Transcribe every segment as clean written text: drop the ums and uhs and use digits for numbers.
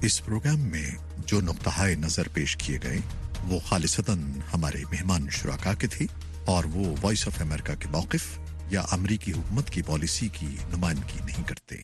इस प्रोग्राम में जो नुक्ताए नजर पेश किए गए वो खालिसतन हमारे मेहमान शुराका के थे और वो वॉइस ऑफ अमेरिका के मौक़िफ़ या अमरीकी हुकूमत की पॉलिसी की नुमाइंदगी नहीं करते।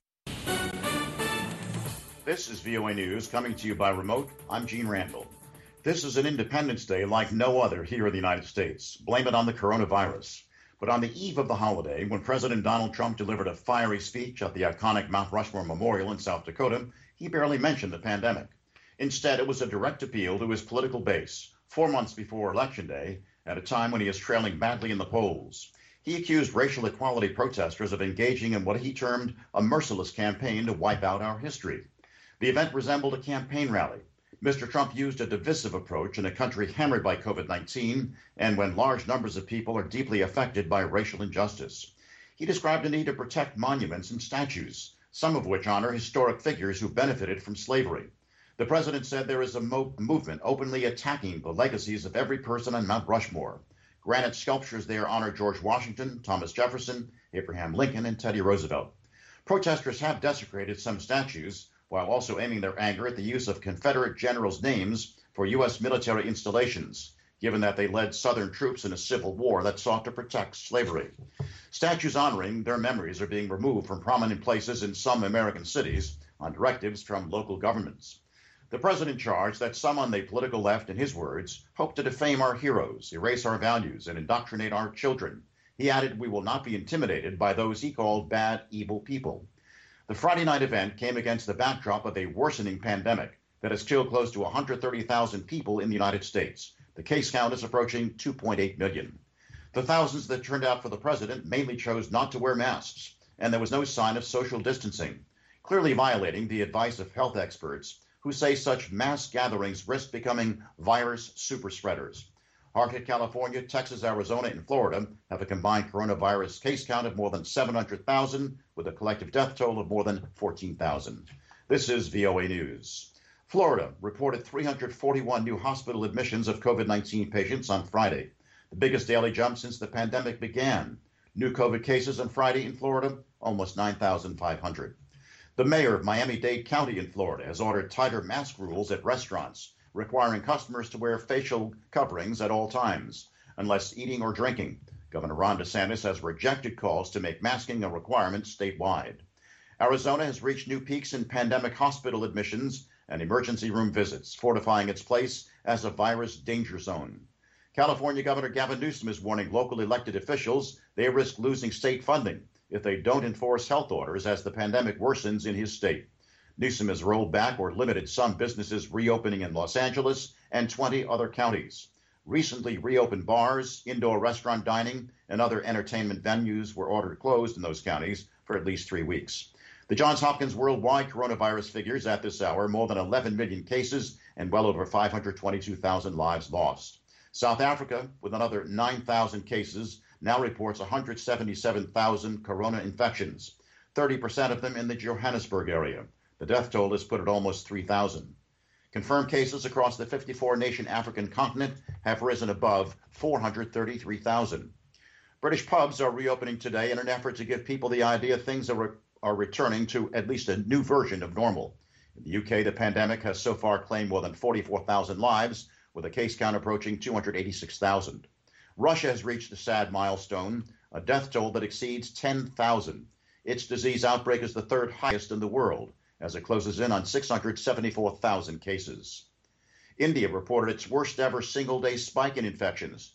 This is VOA News coming to you by remote. I'm Gene Randall. This is an Independence Day like no other here in the United States. Blame it on the coronavirus. But on the eve of the holiday, when President Donald Trump delivered a fiery speech at the iconic Mount Rushmore Memorial in South Dakota, he barely mentioned the pandemic. Instead, it was a direct appeal to his political base, 4 months before Election Day, at a time when he is trailing badly in the polls. He accused racial equality protesters of engaging in what he termed a merciless campaign to wipe out our history. The event resembled a campaign rally. Mr. Trump used a divisive approach in a country hammered by COVID-19 and when large numbers of people are deeply affected by racial injustice. He described the need to protect monuments and statues, some of which honor historic figures who benefited from slavery. The president said there is a movement openly attacking the legacies of every person on Mount Rushmore. Granite sculptures there honor George Washington, Thomas Jefferson, Abraham Lincoln, and Teddy Roosevelt. Protesters have desecrated some statues, while also aiming their anger at the use of Confederate generals' names for U.S. military installations, given that they led Southern troops in a civil war that sought to protect slavery. Statues honoring their memories are being removed from prominent places in some American cities on directives from local governments. The president charged that some on the political left, in his words, hope to defame our heroes, erase our values, and indoctrinate our children. He added, "We will not be intimidated by those he called bad, evil people." The Friday night event came against the backdrop of a worsening pandemic that has killed close to 130,000 people in the United States. The case count is approaching 2.8 million. The thousands that turned out for the president mainly chose not to wear masks, and there was no sign of social distancing, clearly violating the advice of health experts who say such mass gatherings risk becoming virus superspreaders. Arctic California, Texas, Arizona, and Florida have a combined coronavirus case count of more than 700,000, with a collective death toll of more than 14,000. This is VOA News. Florida reported 341 new hospital admissions of COVID-19 patients on Friday, the biggest daily jump since the pandemic began. New COVID cases on Friday in Florida, almost 9,500. The mayor of Miami-Dade County in Florida has ordered tighter mask rules at restaurants, requiring customers to wear facial coverings at all times, unless eating or drinking. Governor Ron DeSantis has rejected calls to make masking a requirement statewide. Arizona has reached new peaks in pandemic hospital admissions and emergency room visits, fortifying its place as a virus danger zone. California Governor Gavin Newsom is warning local elected officials they risk losing state funding if they don't enforce health orders as the pandemic worsens in his state. Newsom has rolled back or limited some businesses reopening in Los Angeles and 20 other counties. Recently reopened bars, indoor restaurant dining, and other entertainment venues were ordered closed in those counties for at least 3 weeks. The Johns Hopkins worldwide coronavirus figures at this hour more than 11 million cases and well over 522,000 lives lost. South Africa, with another 9,000 cases, now reports 177,000 corona infections, 30% of them in the Johannesburg area. The death toll is put at almost 3,000. Confirmed cases across the 54-nation African continent have risen above 433,000. British pubs are reopening today in an effort to give people the idea things are returning to at least a new version of normal. In the UK, the pandemic has so far claimed more than 44,000 lives, with a case count approaching 286,000. Russia has reached a sad milestone, a death toll that exceeds 10,000. Its disease outbreak is the third highest in the world, as it closes in on 674,000 cases. India reported its worst ever single-day spike in infections,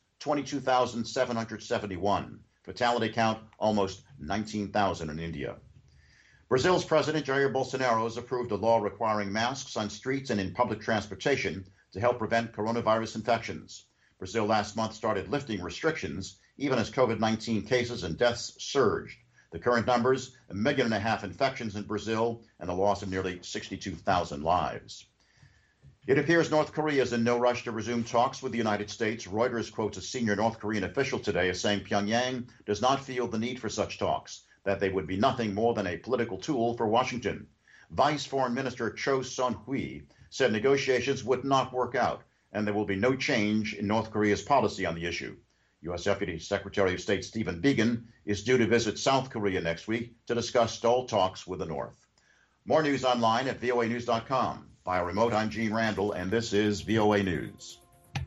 22,771. Fatality count, almost 19,000 in India. Brazil's President Jair Bolsonaro has approved a law requiring masks on streets and in public transportation to help prevent coronavirus infections. Brazil last month started lifting restrictions, even as COVID-19 cases and deaths surged. The current numbers, 1.5 million infections in Brazil and a loss of nearly 62,000 lives. It appears North Korea is in no rush to resume talks with the United States. Reuters quotes a senior North Korean official today as saying Pyongyang does not feel the need for such talks, that they would be nothing more than a political tool for Washington. Vice Foreign Minister Cho Sun-hui said negotiations would not work out, and there will be no change in North Korea's policy on the issue. U.S. Deputy Secretary of State Stephen Biegun is due to visit South Korea next week to discuss stalled talks with the North. More news online at voanews.com. Via remote, I'm Gene Randall, and this is VOA News.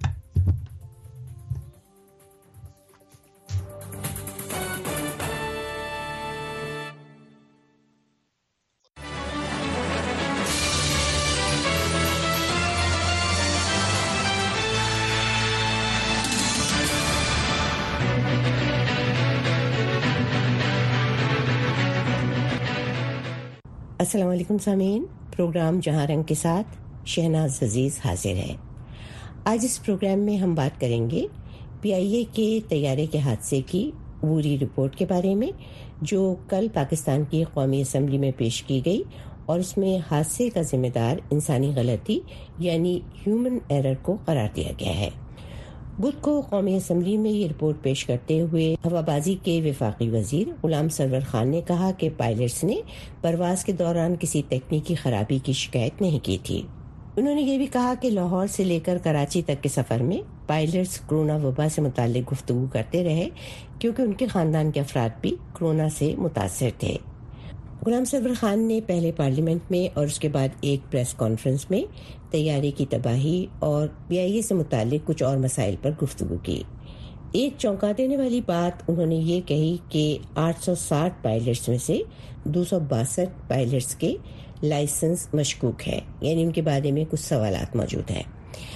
अस्सलाम वालेकुम सामीन, programme जहां रंग के साथ शहनाज अजीज हाजिर है। आज इस प्रोग्राम में हम बात करेंगे PIA के तैयारे के हादसे की पूरी रिपोर्ट के बारे में, जो कल पाकिस्तान की कौमी असम्बली में पेश की गई और उसमें हादसे का जिम्मेदार इंसानी गलती यानी ह्यूमन एरर को करार दिया गया है। बुध को कौमी असम्बली में ये रिपोर्ट पेश करते हुए हवाबाजी के वफाकी वजीर गुलाम सरवर खान ने कहा कि पायलट्स ने परवाज के दौरान किसी तकनीकी खराबी की शिकायत नहीं की थी। उन्होंने ये भी कहा कि लाहौर से लेकर कराची तक के सफर में पायलट्स कोरोना वबा से मुताल्लिक गुफ्तगू करते रहे, क्योंकि उनके खानदान के अफराद भी कोरोना से मुतासर थे। गुलाम सरवर खान ने पहले पार्लियामेंट में और उसके बाद एक प्रेस कॉन्फ्रेंस में तैयारी की तबाही और PIA से मुताल्लिक कुछ और मसाइल पर गुफ्तगू की। एक चौंका देने वाली बात उन्होंने ये कही कि 860 पायलट्स में से 262 पायलट्स के लाइसेंस मशकूक है, यानी उनके बारे में कुछ सवालात मौजूद हैं।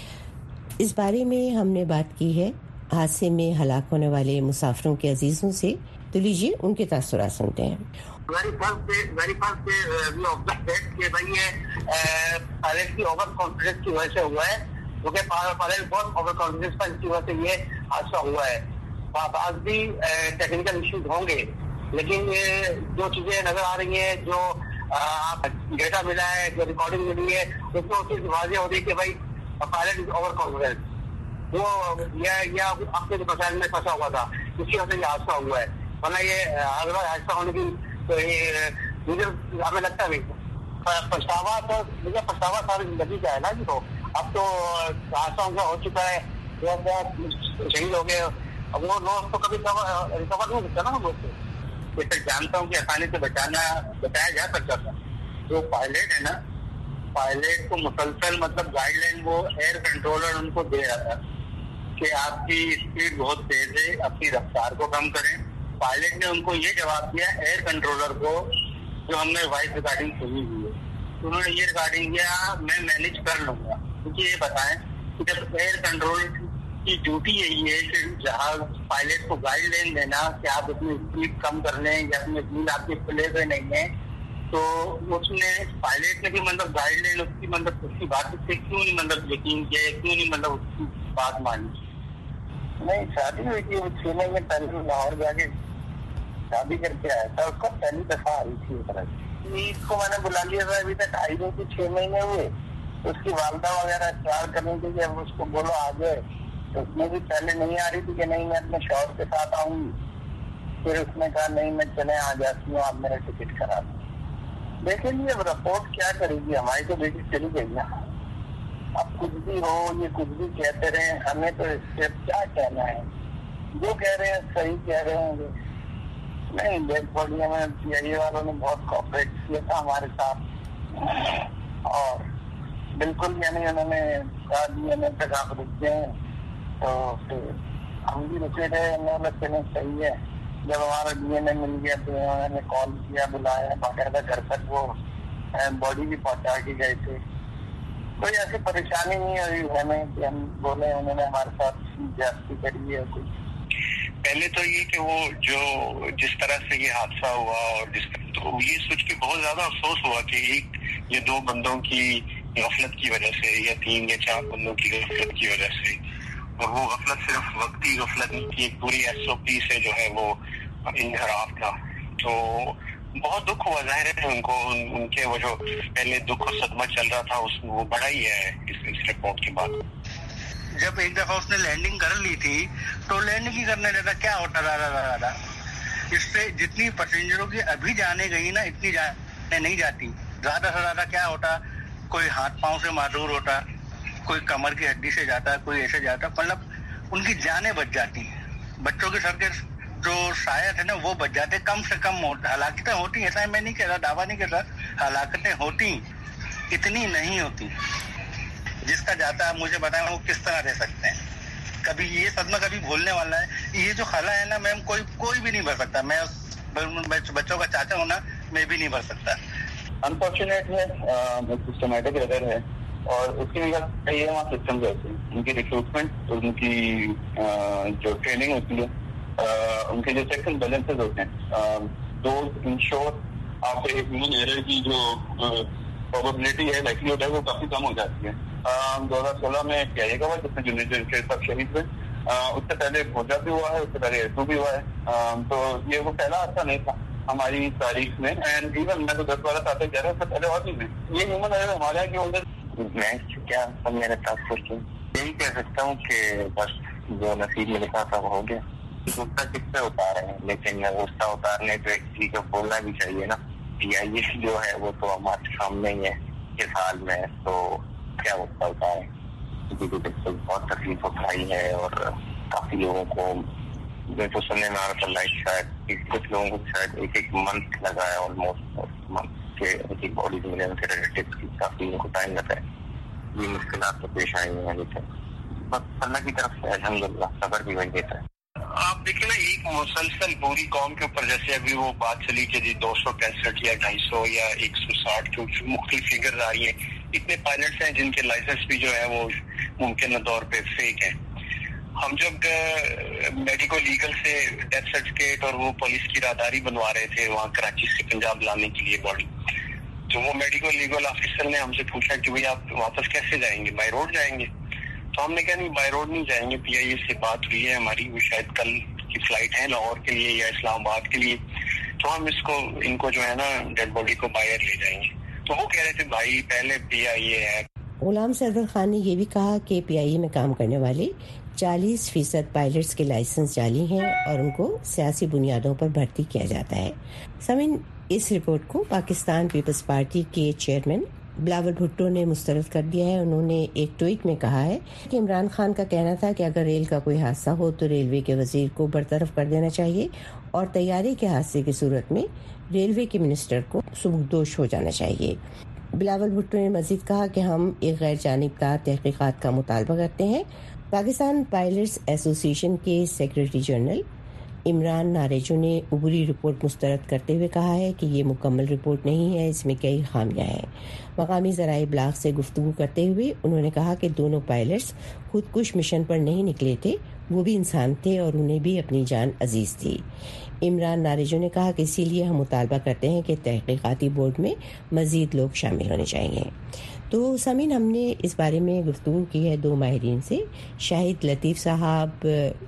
इस बारे में हमने बात की है हादसे में हलाक होने वाले मुसाफिरों के अजीजों से, तो लीजिए उनके तासुरात सुनते हैं। very first we observed that कि भाई ये पायलट की ओवर कॉन्फिडेंस की वजह से हुआ है, क्योंकि पायलट बहुत ओवर कॉन्फिडेंस पर इसकी वजह से ये हादसा हुआ है। आज भी टेक्निकल इश्यूज होंगे, लेकिन जो चीजें नजर आ रही हैं, जो डेटा मिला है, जो रिकॉर्डिंग मिली है, उसमें वो चीज वाज़ेह हो रही है कि भाई पायलट इज ओवर कॉन्फिडेंस, वो या अपने प्रचार में फंसा हुआ था, इसकी वजह से ये हादसा हुआ है। वरना ये हादसा होने की तो ये मुझे हमें लगता है पछतावा, तो मुझे पछतावा सारी जिंदगी का है ना जी। तो अब तो हादसा उनका हो चुका है, शहीद हो गए, अब वो लोग तो कभी रिकवर नहीं होता ना लोग से। फिर जानता हूँ कि आसानी से बचाया जा सकता था। जो पायलट है ना, पायलट को मुसलसल मतलब गाइडलाइन वो एयर कंट्रोलर उनको दे रहा था कि आपकी स्पीड बहुत तेज है, अपनी रफ्तार को कम करें। पायलट ने उनको ये जवाब दिया एयर कंट्रोलर को, जो हमने वॉइस रिकॉर्डिंग सुनी हुई है, तो उन्होंने ये रिकॉर्डिंग किया मैं मैनेज कर लूंगा। क्योंकि ये बताएं कि जब एयर कंट्रोल की ड्यूटी यही है कि जहाज पायलट को गाइडलाइन देना कि आप अपनी स्पीड कम कर लें या अपनी स्पीड आपके प्ले पे नहीं है, तो उसने पायलट ने भी मतलब गाइडलाइन उसकी मतलब उसकी बात से क्यों नहीं मतलब यकीन किया, क्यों नहीं मतलब उसकी बात मानी। नहीं, शादी हुई थी 6 महीने पहले लाहौर जाके शादी करके आया था, उसको पहली दफा आई थी। इसको मैंने बुला लिया था, अभी तक आई नहीं थी, 6 महीने हुए। उसकी वालदा वगैरह प्यार करने के लिए उसको बोलो आ जाए, तो उसमें भी पहले नहीं आ रही थी कि नहीं मैं अपने शौहर के साथ आऊंगी। फिर उसने कहा नहीं मैं चले आ जाती हूँ, आप मेरा टिकट करा दो। देखेंगे अब रिपोर्ट क्या करेगी, हमारी तो बेटी चली गई ना। अब कुछ भी हो, ये कुछ भी कहते रहे, हमें तो इससे क्या कहना है। जो कह रहे हैं सही कह रहे होंगे। नहीं, डेड बॉडी में PIA वालों ने बहुत कोऑपरेट किया था हमारे साथ, और बिल्कुल यानी उन्होंने कहा DNA तक आप रुक गए, तो फिर हम भी रुके थे। उन्होंने चले सही है। जब हमारा DNA मिल गया तो उन्होंने कॉल किया, बुलाया, बाकायदा घर तक वो बॉडी भी पहुंचा के गए थे। कोई ऐसी परेशानी नहीं हुई हमें कि हम बोले उन्होंने हमारे साथ ज्यादती करी है कुछ। पहले तो ये कि वो जो जिस तरह से ये हादसा हुआ और तो ये सोच के बहुत ज्यादा अफसोस हुआ कि ये 2 बंदों की गफलत की वजह से या 3 या 4 बंदों की गफलत की वजह से, और वो गफलत सिर्फ वक्ती गफलत नहीं थी, एक पूरी SOP से जो है वो इनहराफ था। तो बहुत दुख हुआ, जाहिर है उनको उनके वो जो पहले दुख और सदमा चल रहा था उसमें वो बड़ा ही है इस रिपोर्ट के बाद। जब एक दफा उसने लैंडिंग कर ली थी तो लैंडिंग ही करने लगा, क्या होता रहा। इससे जितनी पैसेंजरों की अभी जाने गई ना, इतनी जाने नहीं जाती। ज्यादा से ज्यादा क्या होता, कोई हाथ पांव से मारूर होता, कोई कमर की हड्डी से जाता, कोई ऐसे जाता, मतलब उनकी जानें बच जाती। बच्चों के सर के जो शायद है ना वो बच जाते, कम से कम हलाकतें होती, ऐसा मैं नहीं कह रहा, दावा नहीं कर रहा, हलाकतें होती, اتنی نہیں ہوتی. جس کا جاتا ہے مجھے بتائیں وہ کس طرح رہ سکتے ہیں. کبھی یہ صدمہ کبھی بھولنے والا ہے. یہ جو خلا ہے نا میم, کوئی بھی نہیں بھر سکتا. میں بچوں کا چاچا ہوں نا, میں بھی نہیں بھر سکتا. انفارچونیٹ ہے, سسٹمیٹک ایرر ہے, اور اس کی وجہ سے یہ وہاں سسٹم ہوتے ہیں, ان کی ریکروٹمنٹ, ان کی جو ٹریننگ ہوتی ہے, ان کے جو چیکس اینڈ بیلنسز ہوتے ہیں, دوز انشور آپ کے ہیومن ایرر کی جو پروبیبلٹی ہے, لائکلیہڈ ہے, وہ کافی کم ہو جاتی ہے. 2016 میں کیا یہ ہوا جس میں جونیئر صاحب شہید ہوئے, اس سے پہلے بھوجا بھی ہوا ہے, اس سے پہلے ایسو بھی ہوا ہے. تو یہ وہ پہلا حادثہ نہیں تھا ہماری تاریخ میں, اینڈ ایون میں تو 10-12 سال تک کہہ رہا ہوں, اس سے پہلے اور بھی میں یہ ہیومن ایرر ہمارے یہاں کی وجہ میں کیا سب میرے تاثر کی یہی کہہ سکتا ہوں کہ بس جو نصیب میں لکھا تھا وہ ہو گیا. غصہ کس سے اتارے ہیں, لیکن غصہ اتارنے پہ کسی کو بولنا بھی چاہیے نا. یہ جو ہے وہ تو ہمارے سامنے ہی ہے اس حال میں, تو کیا غصہ اتارے. کسی کو بہت تکلیف اٹھائی ہے, اور کافی لوگوں کو جو تو سننے میں آ رہا تھا لائک شاید کچھ لوگوں کو شاید ایک منتھ لگا ہے, آلموسٹ منتھ کے ان کی باڈی ملے, ان کے ریلیٹیو کی کافی ان کو ٹائم لگا ہے. یہ مشکلات تو پیش آئی ہیں, لیکن بس اللہ کی طرف سے الحمدللہ صبر بھی وہی دیتا ہے. آپ دیکھیں نا, ایک مسلسل پوری قوم کے اوپر, جیسے ابھی وہ بات چلی کہ جی 265 یا 250 یا 160 جو مختلف فگر آ رہی ہیں. اتنے پائلٹس ہیں جن کے لائسنس بھی جو ہے وہ ممکنہ طور پہ فیک ہیں. ہم جب میڈیکو لیگل سے ڈیتھ سرٹیفکیٹ اور وہ پولیس کی راداری بنوا رہے تھے وہاں کراچی سے پنجاب لانے کے لیے باڈی, تو وہ میڈیکو لیگل آفیسر نے ہم سے پوچھا کہ بھائی آپ واپس کیسے جائیں گے, بائی روڈ جائیں گے. تو ہم نے کہا نہیں, بائی روڈ نہیں جائیں گے. پی آئی اے سے بات ہوئی ہے ہماری, وہ شاید کل کی فلائٹ ہے لاہور کے لیے یا اسلام آباد کے لیے, تو ہم ان کو جو ہے نا ڈیڈ باڈی کو باہر لے جائیں گے. تو وہ کہہ رہے تھے بھائی پہلے پی آئی اے ہے. غلام سرور خان نے یہ بھی کہا کہ پی آئی اے میں کام کرنے والے 40% پائلٹس کے لائسنس جعلی ہیں اور ان کو سیاسی بنیادوں پر بھرتی کیا جاتا ہے. سامعین, اس رپورٹ کو پاکستان پیپلز پارٹی کے چیئرمین بلاول بھٹو نے مسترد کر دیا ہے. انہوں نے ایک ٹویٹ میں کہا ہے کہ عمران خان کا کہنا تھا کہ اگر ریل کا کوئی حادثہ ہو تو ریلوے کے وزیر کو برطرف کر دینا چاہیے, اور طیارے کے حادثے کی صورت میں ریلوے کے منسٹر کو سبکدوش ہو جانا چاہیے. بلاول بھٹو نے مزید کہا کہ ہم ایک غیر جانبدار تحقیقات کا مطالبہ کرتے ہیں. پاکستان پائلٹس ایسوسی ایشن کے سیکرٹری جنرل عمران ناریجو نے عبوری رپورٹ مسترد کرتے ہوئے کہا ہے کہ یہ مکمل رپورٹ نہیں ہے, اس میں کئی خامیاں ہیں. مقامی ذرائع ابلاغ سے گفتگو کرتے ہوئے انہوں نے کہا کہ دونوں پائلٹس خودکش مشن پر نہیں نکلے تھے, وہ بھی انسان تھے اور انہیں بھی اپنی جان عزیز تھی. عمران ناریجو نے کہا کہ اسی لیے ہم مطالبہ کرتے ہیں کہ تحقیقاتی بورڈ میں مزید لوگ شامل ہونے چاہیے. تو سامعین, ہم نے اس بارے میں گفتگو کی ہے 2 ماہرین سے. شاہد لطیف صاحب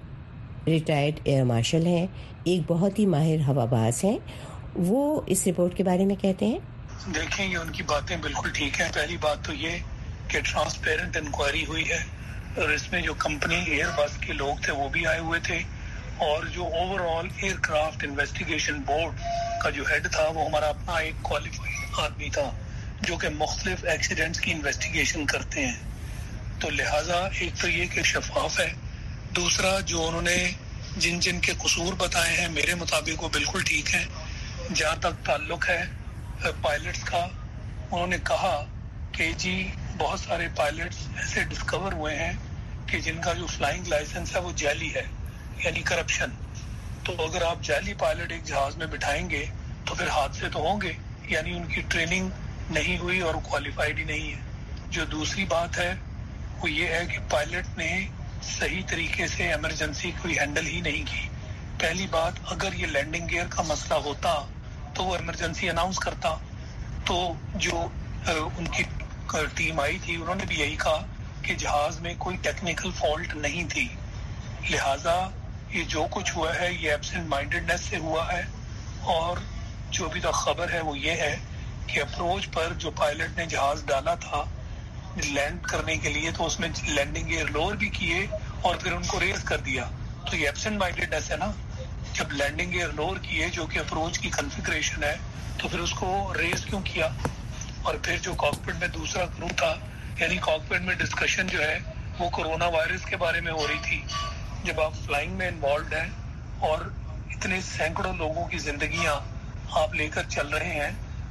ریٹائرڈ ایئر مارشل ہیں, ایک بہت ہی ماہر ہوا باز ہیں. وہ اس رپورٹ کے بارے میں کہتے ہیں. دیکھیں, یہ ان کی باتیں بالکل ٹھیک ہیں. پہلی بات تو یہ کہ ٹرانسپیرنٹ انکوائری ہوئی ہے, اور اس میں جو کمپنی ایئر بس کے لوگ تھے وہ بھی آئے ہوئے تھے, اور جو overall aircraft investigation board کا جو ہیڈ تھا وہ ہمارا اپنا ایک کوالیفائڈ آدمی تھا جو کہ مختلف ایکسیڈنٹس کی انویسٹیگیشن کرتے ہیں. تو لہٰذا ایک تو یہ کہ شفاف ہے. دوسرا, جو انہوں نے جن کے قصور بتائے ہیں میرے مطابق وہ بالکل ٹھیک ہیں. جہاں تک تعلق ہے پائلٹس کا, انہوں نے کہا کہ جی بہت سارے پائلٹس ایسے ڈسکور ہوئے ہیں کہ جن کا جو فلائنگ لائسنس ہے وہ جعلی ہے, یعنی کرپشن. تو اگر آپ جعلی پائلٹ ایک جہاز میں بٹھائیں گے تو پھر حادثے تو ہوں گے, یعنی ان کی ٹریننگ نہیں ہوئی اور کوالیفائڈ ہی نہیں ہے. جو دوسری بات ہے وہ یہ ہے کہ پائلٹ نے صحیح طریقے سے ایمرجنسی کوئی ہینڈل ہی نہیں کی. پہلی بات, اگر یہ لینڈنگ گیئر کا مسئلہ ہوتا تو وہ ایمرجنسی اناؤنس کرتا. تو جو ان کی ٹیم آئی تھی انہوں نے بھی یہی کہا کہ جہاز میں کوئی ٹیکنیکل فالٹ نہیں تھی. لہٰذا یہ جو کچھ ہوا ہے یہ ایبسنٹ مائنڈڈنیس سے ہوا ہے. اور جو ابھی تک خبر ہے وہ یہ ہے کہ اپروچ پر جو پائلٹ نے جہاز ڈالا تھا لینڈ کرنے کے لیے تو اس میں لینڈنگ گیئر لوور بھی کیے اور پھر ان کو ریز کر دیا. تو یہ ایبسنٹ مائنڈڈنیس ہے نا. جب لینڈنگ گیئر لوور کیے جو کہ اپروچ کی کنفیگریشن ہے تو پھر اس کو ریز کیوں کیا. اور پھر جو کاکپٹ میں دوسرا کرو تھا, یعنی کاکپٹ میں ڈسکشن جو ہے وہ کورونا وائرس کے بارے میں ہو رہی تھی. جب آپ فلائنگ میں انوالوڈ ہیں اور اتنے سینکڑوں لوگوں کی زندگیاں آپ لے کر چل رہے ہیں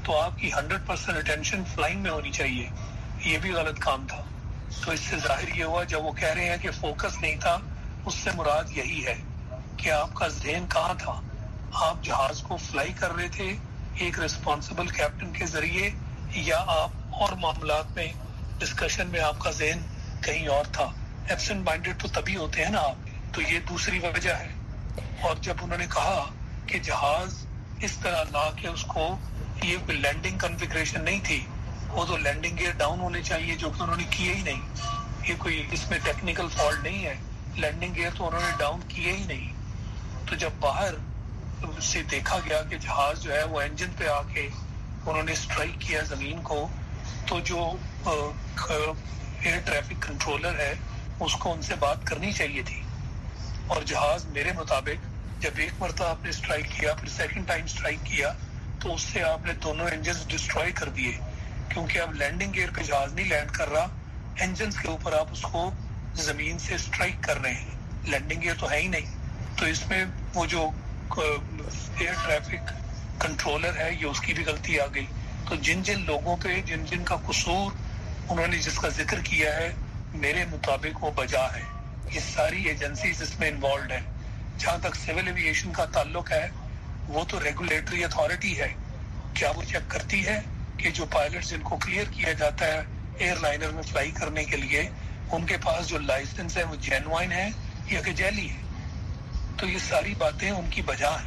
تو آپ کی 100% اٹینشن فلائنگ میں ہونی چاہیے. یہ بھی غلط کام تھا. تو اس سے ظاہر یہ ہوا جب وہ کہہ رہے ہیں کہ فوکس نہیں تھا, اس سے مراد یہی ہے کہ آپ کا ذہن کہاں تھا. آپ جہاز کو فلائی کر رہے تھے ایک رسپانسبل کیپٹن کے ذریعے, یا آپ اور معاملات میں ڈسکشن میں آپ کا ذہن کہیں اور تھا. ایبسنٹ مائنڈیڈ تو تبھی ہوتے ہیں نا آپ. تو یہ دوسری وجہ ہے. اور جب انہوں نے کہا کہ جہاز اس طرح لا کے اس کو, یہ کوئی لینڈنگ کنفیگریشن نہیں تھی, وہ تو لینڈنگ گیئر ڈاؤن ہونے چاہیے, جو کہ انہوں نے کیے ہی نہیں. یہ کوئی اس میں ٹیکنیکل فالٹ نہیں ہے, لینڈنگ گیئر تو انہوں نے ڈاؤن کیے ہی نہیں. تو جب باہر سے دیکھا گیا کہ جہاز جو ہے وہ انجن پہ آ کے انہوں نے اسٹرائک کیا زمین کو, تو جو ایئر ٹریفک کنٹرولر ہے اس کو ان سے بات کرنی چاہیے تھی. اور جہاز میرے مطابق جب ایک مرتبہ آپ نے اسٹرائک کیا, پھر سیکنڈ ٹائم اسٹرائک کیا, تو اس سے آپ نے دونوں انجنز ڈسٹروائے کر دیے, کیونکہ اب لینڈنگ گیئر پہ جہاز نہیں لینڈ کر رہا, انجنز کے اوپر آپ اس کو زمین سے اسٹرائک کر رہے ہیں. لینڈنگ گیئر تو ہے ہی نہیں. تو اس میں وہ جو ایئر ٹریفک کنٹرولر ہے, یہ اس کی بھی غلطی آ گئی. تو جن لوگوں پہ جن کا قصور انہوں نے جس کا ذکر کیا ہے, میرے مطابق وہ بجا ہے. یہ ساری ایجنسیز اس میں انوالوڈ ہیں. جہاں تک سول ایویشن کا تعلق ہے, وہ تو ریگولیٹری اتھارٹی ہے. کیا وہ چیک کرتی ہے کہ جو پائلٹ جن کو کلیئر کیا جاتا ہے ایئر لائنر میں فلائی کرنے کے لیے, ان کے پاس جو لائسنس ہے وہ جینوائن ہے یا کہ جعلی ہے. تو یہ ساری باتیں ان کی بجا ہیں.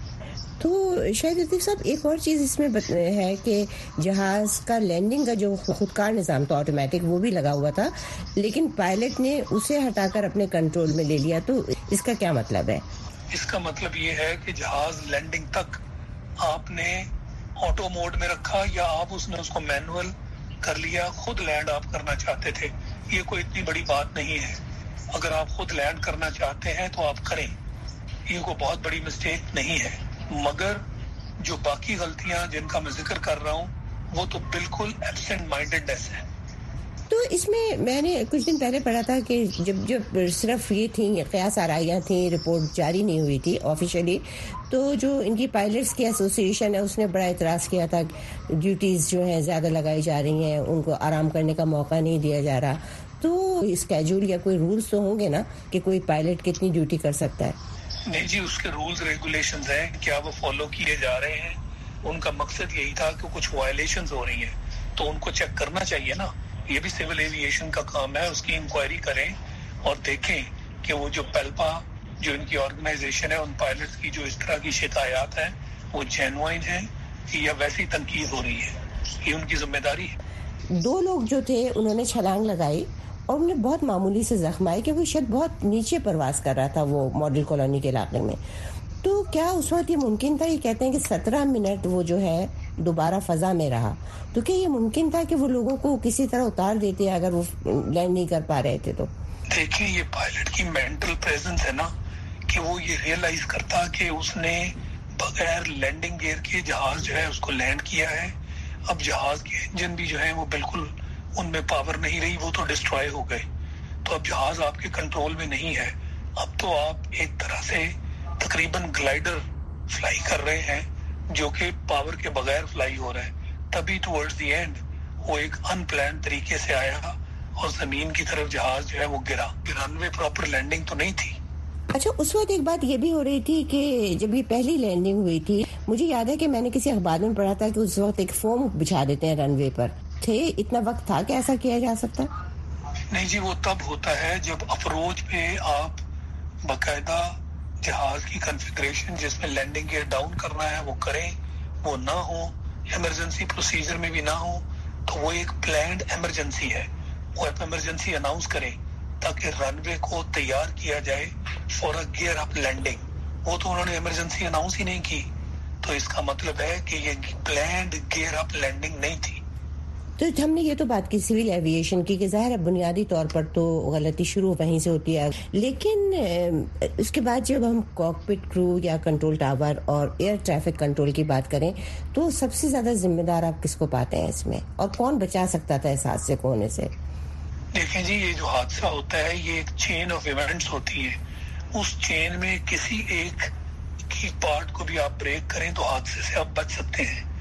تو شاید عطیف صاحب ایک اور چیز اس میں ہے کہ جہاز کا لینڈنگ کا جو خودکار نظام تھا آٹومیٹک, وہ بھی لگا ہوا تھا, لیکن پائلٹ نے اسے ہٹا کر اپنے کنٹرول میں لے لیا. تو اس کا کیا مطلب ہے؟ اس کا مطلب یہ ہے کہ جہاز لینڈنگ تک آپ نے آٹو موڈ میں رکھا, یا آپ اس کو مینول کر لیا, خود لینڈ آپ کرنا چاہتے تھے. یہ کوئی اتنی بڑی بات نہیں ہے. اگر آپ خود لینڈ کرنا چاہتے ہیں تو آپ کریں, یہ کوئی بہت بڑی مسٹیک نہیں ہے. مگر جو باقی غلطیاں جن کا میں ذکر کر رہا ہوں, وہ تو بالکل ایبسنٹ مائنڈیڈنیس ہے. تو اس میں نے کچھ دن پہلے پڑھا تھا کہ جب صرف یہ تھیں قیاس آرائیاں تھیں, رپورٹ جاری نہیں ہوئی تھی آفیشیلی, تو جو ان کی پائلٹس کی ایسوسیشن ہے اس نے بڑا اعتراض کیا تھا. ڈیوٹیز جو ہیں زیادہ لگائی جا رہی ہیں, ان کو آرام کرنے کا موقع نہیں دیا جا رہا. تو اسکیجول یا کوئی رولز تو ہوں گے نا کہ کوئی پائلٹ کتنی ڈیوٹی کر سکتا ہے؟ نہیں جی, اس کے رولز ریگولیشنز ہیں, کیا وہ فالو کیے جا رہے ہیں. ان کا مقصد یہی تھا کہ کچھ وائلیشنز ہو رہی ہیں تو ان کو چیک کرنا چاہیے نا. یہ بھی سول ایویشن کا کام ہے, اس کی انکوائری کریں اور دیکھیں کہ وہ جو پیلپا جو ان کی آرگنائزیشن ہے, ان پائلٹس کی جو اس طرح کی شکایات ہیں وہ جینوائن ہیں یا ویسی تنقید ہو رہی ہے. یہ ان کی ذمہ داری ہے. 2 لوگ جو تھے انہوں نے چھلانگ لگائی اور انہیں بہت معمولی سے زخم آئے کہ وہ شاید بہت نیچے پرواز کر رہا تھا وہ ماڈل کالونی کے علاقے میں. تو کیا اس وقت یہ ممکن تھا؟ یہ کہتے ہیں کہ 17 منٹ وہ جو ہے دوبارہ فضا میں رہا, تو کیا یہ ممکن تھا کہ وہ لوگوں کو کسی طرح اتار دیتے اگر وہ لینڈ نہیں کر پا رہے تھے؟ تو دیکھیں, یہ پائلٹ کی مینٹل پریزنس ہے نا, کہ وہ یہ ریئلائز کرتا کہ اس نے بغیر لینڈنگ گیئر کے جہاز جو ہے اس کو لینڈ کیا ہے. اب جہاز کے انجن بھی جو ہے وہ بالکل ان میں پاور نہیں رہی, وہ تو ڈسٹرائے ہو گئے. تو اب جہاز آپ کے کنٹرول میں نہیں ہے. اب تو آپ ایک طرح سے تقریباً گلائڈر فلائی کر رہے ہیں جو کہ پاور کے بغیر فلائی ہو رہا ہے. تبھی ٹورڈز دی اینڈ وہ ایک ان پلان طریقے سے آیا اور زمین کی طرف جہاز جو ہے وہ گرا. رن وے پراپر لینڈنگ تو نہیں تھی. اچھا, اس وقت ایک بات یہ بھی ہو رہی تھی کہ جب یہ پہلی لینڈنگ ہوئی تھی, مجھے یاد ہے کہ میں نے کسی اخبار میں پڑھا تھا کہ اس وقت ایک فوم بچھا دیتے ہیں رن وے پر. تھے اتنا وقت تھا کہ ایسا کیا جا سکتا؟ نہیں جی, وہ تب ہوتا ہے جب اپروچ پہ آپ باقاعدہ جہاز کی کنفیگریشن جس میں لینڈنگ گیئر ڈاؤن کرنا ہے وہ کریں, وہ نہ ہو, ایمرجنسی پروسیجر میں بھی نہ ہو, تو وہ ایک پلانڈ ایمرجنسی ہے. وہ ایمرجنسی اناؤنس کریں تاکہ رن وے کو تیار کیا جائے for a gear up landing. وہ تو انہوں نے ایمرجنسی اناؤنس ہی نہیں کی, تو اس کا مطلب ہے کہ یہ پلانڈ گیئر اپ لینڈنگ نہیں تھی. تو ہم نے یہ تو بات کی سول ایویشن کی کہ ظاہر ہے بنیادی طور پر تو غلطی شروع وہیں سے ہوتی ہے, لیکن اس کے بعد جب ہم کاکپٹ کرو یا کنٹرول ٹاور اور ایئر ٹریفک کنٹرول کی بات کریں تو سب سے زیادہ ذمہ دار آپ کس کو پاتے ہیں اس میں, اور کون بچا سکتا تھا اس حادثے کو ہونے سے؟ دیکھیں جی, یہ جو حادثہ ہوتا ہے یہ ایک چین آف ایونٹس ہوتی ہے. اس چین میں کسی ایک کی پارٹ کو بھی آپ بریک کریں تو حادثے سے آپ بچ سکتے ہیں.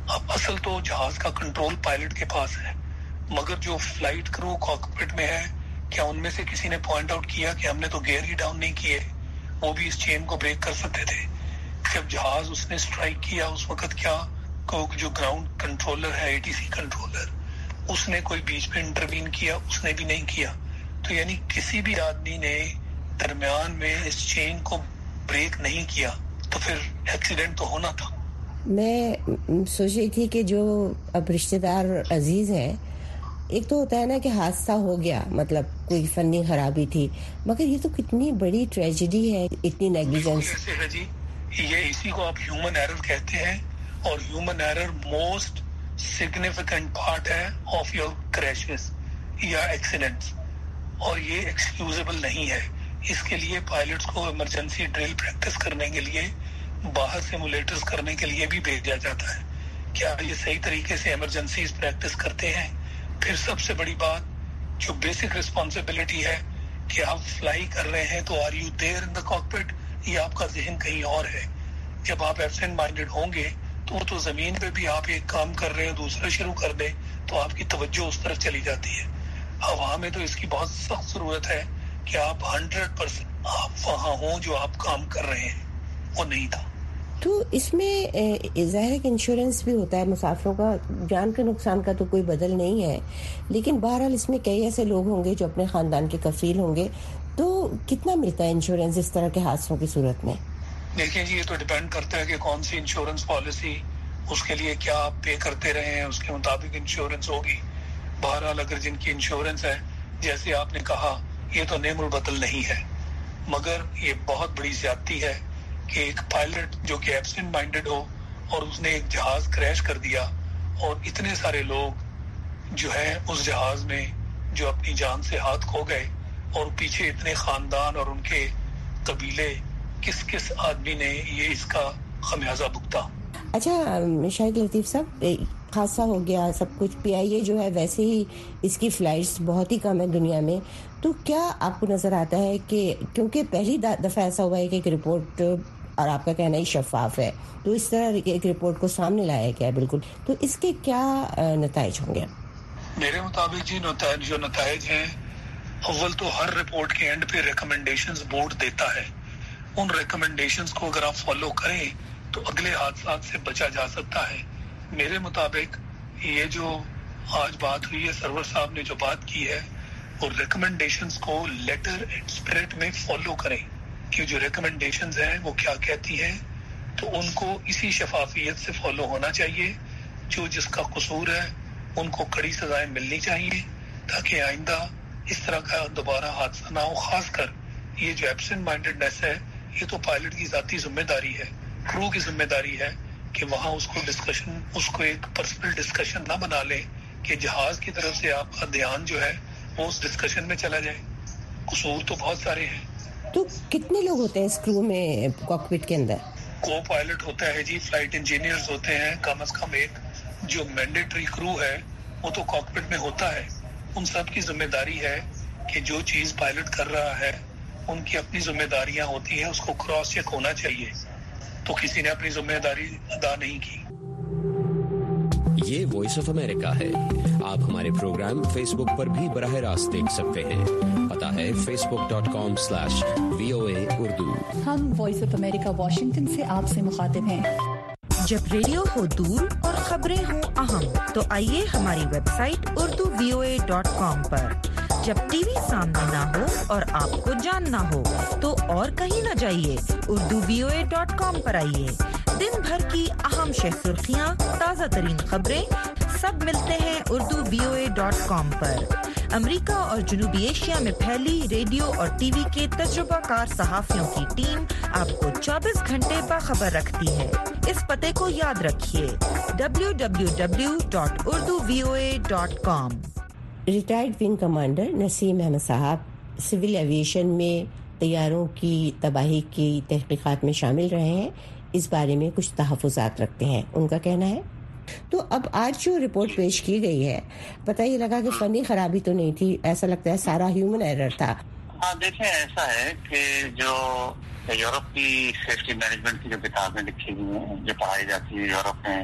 अब असल तो जहाज का कंट्रोल पायलट के पास है, मगर जो फ्लाइट क्रू कॉकपिट में है, क्या उनमें से किसी ने पॉइंट आउट किया कि हमने तो गियर ही डाउन नहीं किए, वो भी इस चेन को ब्रेक कर सकते थे। जब जहाज उसने स्ट्राइक किया उस वक्त क्या जो ग्राउंड कंट्रोलर है, ATC कंट्रोलर, उसने कोई बीच में इंटरवीन किया? उसने भी नहीं किया। तो यानी किसी भी आदमी ने दरमियान में इस चेन को ब्रेक नहीं किया तो फिर एक्सीडेंट तो होना था। मैं सोच रही थी कि जो अब रिश्तेदार अजीज हैं, एक तो होता है ना कि हादसा हो गया, मतलब कोई फनी खराबी थी, मगर ये तो कितनी बड़ी ट्रेजेडी है, इतनी नेग्लिजेंस। ऐसे है जी, ये इसी को आप ह्यूमन एरर कहते हैं, और human error most significant part है ऑफ योर क्रैशेस या एक्सीडेंट्स, और ये एक्सक्यूजेबल नहीं है। इसके लिए पायलट्स को इमरजेंसी ड्रिल प्रैक्टिस करने के लिए, बाहर सिमुलेटर्स करने के लिए भी भेजा जाता है। क्या ये सही तरीके से इमरजेंसी प्रैक्टिस करते हैं? फिर सबसे बड़ी बात, जो बेसिक रिस्पॉन्सिबिलिटी है कि आप फ्लाई कर रहे हैं तो are you there in the cockpit, या आपका जहन कहीं और है? जब आप एब्सेंट माइंडेड होंगे तो जमीन पे भी आप एक काम कर रहे हैं, दूसरा शुरू कर दें तो आपकी तवज्जो उस तरफ चली जाती है। हवा में तो इसकी बहुत सख्त जरूरत है कि आप 100% आप वहां हो जो आप काम कर रहे हैं, वो नहीं था। तो इसमें ज़ाहिर है कि इंश्योरेंस भी होता है मुसाफिरों का, जान के नुकसान का तो कोई बदल नहीं है, लेकिन बहरहाल इसमें कई ऐसे लोग होंगे जो अपने खानदान के कफील होंगे, तो कितना मिलता है इंश्योरेंस इस तरह के हादसों की सूरत में? देखिए जी, ये तो डिपेंड करता है कि कौन सी इंश्योरेंस पॉलिसी, उसके लिए क्या आप पे करते रहे हैं, उसके मुताबिक इंश्योरेंस होगी। बहरहाल अगर जिनकी इंश्योरेंस है, जैसे आपने कहा, ये तो नेमुल बतल नहीं है, मगर ये बहुत बड़ी ज्यादती है कि एक पायलट जो कि एब्सेंट माइंडेड हो और उसने एक जहाज क्रैश कर दिया और इतने सारे लोग जो है उस जहाज में जो अपनी जान से हाथ खो गए, और पीछे इतने खानदान और उनके कबीले, किस किस आदमी ने ये इसका खमियाजा भुगता। अच्छा शाहिद लतीफ साहब, हादसा हो गया सब कुछ, PIA जो है वैसे ही इसकी फ्लाइट्स बहुत ही कम है दुनिया में, तो क्या आपको नजर आता है कि क्योंकि पहली दफा ऐसा हुआ है कि एक रिपोर्ट, और आपका कहना ही शफाफ है, तो इस तरह एक रिपोर्ट को सामने लाया गया है बिल्कुल, तो इसके क्या नताइज होंगे? मेरे मुताबिक जी जो नताइज हैं, अव्वल तो हर रिपोर्ट के एंड पे रिकमेंडेशंस बोर्ड देता है। उन रिकमेंडेशंस को अगर आप फॉलो करें तो अगले हादसा से बचा जा सकता है। मेरे मुताबिक ये जो आज बात हुई है, सरवर साहब ने जो बात की है, और रिकमेंडेशंस को लेटर एंड स्पिरिट में फॉलो करें कि जो रिकमेंडेशंस हैं वो क्या कहती हैं, तो उनको इसी शफाफियत से फॉलो होना चाहिए। जो जिसका कसूर है उनको कड़ी सजाएं मिलनी चाहिए, ताकि आइंदा इस तरह का दोबारा हादसा ना हो। खासकर ये जो एब्सेंट माइंडेडनेस है, ये तो पायलट की जाती जिम्मेदारी है, क्रू की जिम्मेदारी है कि वहां उसको एक पर्सनल डिस्कशन ना बना ले कि जहाज की तरफ से आपका ध्यान जो है वो उस डिस्कशन में चला जाए। कसूर तो बहुत सारे हैं। तो कितने लोग होते हैं इस क्रू में, कॉकपिट के अंदर? को पायलट होता है जी, फ्लाइट इंजीनियर्स होते हैं, कम से कम एक जो मैंडेटरी क्रू है वो तो कॉकपिट में होता है। उन सब की जिम्मेदारी है कि जो चीज पायलट कर रहा है उनकी अपनी जिम्मेदारियां होती हैं, उसको क्रॉस चेक होना चाहिए। तो किसी ने अपनी जिम्मेदारी अदा नहीं की। ये वॉइस ऑफ अमेरिका है। आप हमारे प्रोग्राम फेसबुक पर भी बराह रास्त देख सकते हैं। पता है facebook.com/VOA उर्दू। हम वॉइस ऑफ अमेरिका वाशिंगटन से आपसे मुखातिब हैं। जब रेडियो हो दूर और खबरें हो अहम, तो आइए हमारी वेबसाइट urduvoa.com पर। जब टीवी सामने ना हो और आपको जानना हो तो और कहीं ना जाइए, urduvoa.com पर आइए। दिन भर की अहम सुर्खियाँ, ताज़ा तरीन खबरें, सब मिलते हैं urduvoa.com पर। अमेरिका और जनूबी एशिया में फैली रेडियो और टीवी के तजुर्बाकार सहाफियों की टीम आपको 24 घंटे बाखबर रखती है। इस पते को याद रखिए, www.urduvoa.com। Retired wing commander Naseem Ahmed sahab civil aviation में तैयारों की तबाही की तहकीकात में शामिल रहे हैं, इस बारे में कुछ तहफ़्फ़ुज़ात रखते हैं। उनका कहना है, तो अब आज जो रिपोर्ट पेश की गई है, पता ही लगा कि फनी खराबी तो नहीं थी, ऐसा लगता है सारा ह्यूमन एरर था। हाँ, देखिए ऐसा है कि जो यूरोप की सेफ्टी मैनेजमेंट की जो किताबें लिखी हुई हैं, जो पढ़ाई जाती है यूरोप में,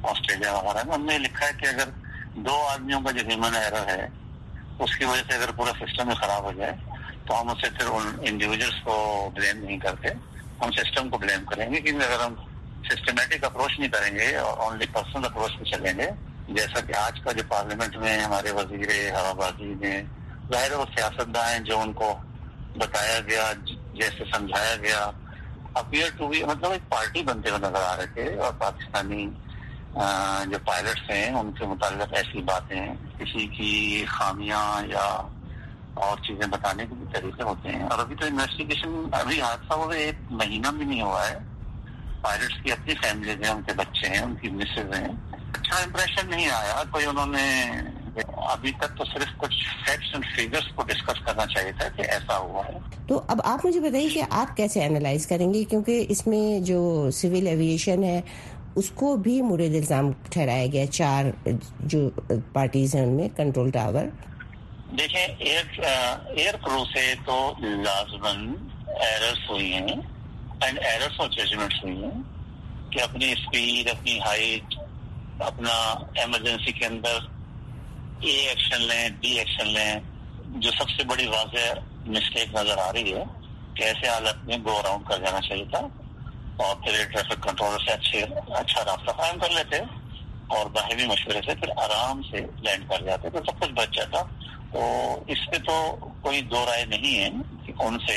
آسٹریلیا وغیرہ میں. ہم نے لکھا ہے کہ اگر 2 آدمیوں کا جو ہیومن ایرر ہے اس کی وجہ سے اگر پورا سسٹم ہی خراب ہو جائے تو ہم اسے پھر ان انڈیویجلس کو بلیم نہیں کرتے, ہم سسٹم کو بلیم کریں گے. کیونکہ اگر ہم سسٹمیٹک اپروچ نہیں کریں گے اور اونلی پرسنل اپروچ پہ چلیں گے, جیسا کہ آج کا جو پارلیمنٹ میں ہمارے وزیر ہوا بازی نے ظاہر وہ سیاستداں ہیں جو ان کو بتایا گیا, جیسے سمجھایا گیا, اپیئر ٹو بی مطلب ایک پارٹی بنتے ہوئے نظر آ رہے تھے. اور پاکستانی جو پائلٹس ہیں ان کے متعلق ایسی باتیں, کسی کی خامیاں یا اور چیزیں بتانے کے بھی طریقے ہوتے ہیں. اور ابھی تو انویسٹیگیشن, ابھی حادثہ ہوا 1 مہینہ بھی نہیں ہوا ہے. پائلٹس کی اپنی فیملیز ہیں, ان کے بچے ہیں, ان کی مسز ہیں. اچھا امپریشن نہیں آیا کوئی. انہوں نے ابھی تک تو صرف کچھ فیکٹس اینڈ فیگرز کو ڈسکس کرنا چاہیے تھا کہ ایسا ہوا ہے. تو اب آپ مجھے بتائیے کہ آپ کیسے اینالائز کریں گے, کیونکہ اس میں جو سول ایویشن ہے اس کو بھی مورد الزام ٹھہرایا گیا, 4 جو پارٹیز ہیں ان میں کنٹرول ٹاور. دیکھیں ایئر کرو سے تو لازماً ایررز ہوئی ہیں اینڈ ایررز اور ججمنٹس ہوئی ہیں کہ اپنی اسپیڈ, اپنی ہائٹ, اپنا ایمرجنسی کے اندر اے ایکشن لیں, بی ایکشن لیں. جو سب سے بڑی واضح مسٹیک نظر آ رہی ہے کہ ایسے حالت میں گو اراؤنڈ کر جانا چاہیے تھا اور پھر ٹریفک کنٹرولر سے اچھا رابطہ قائم کر لیتے اور باہمی مشورے سے پھر آرام سے لینڈ کر جاتے تو سب کچھ بچ جاتا. تو اس پہ تو کوئی 2 رائے نہیں ہے کہ ان سے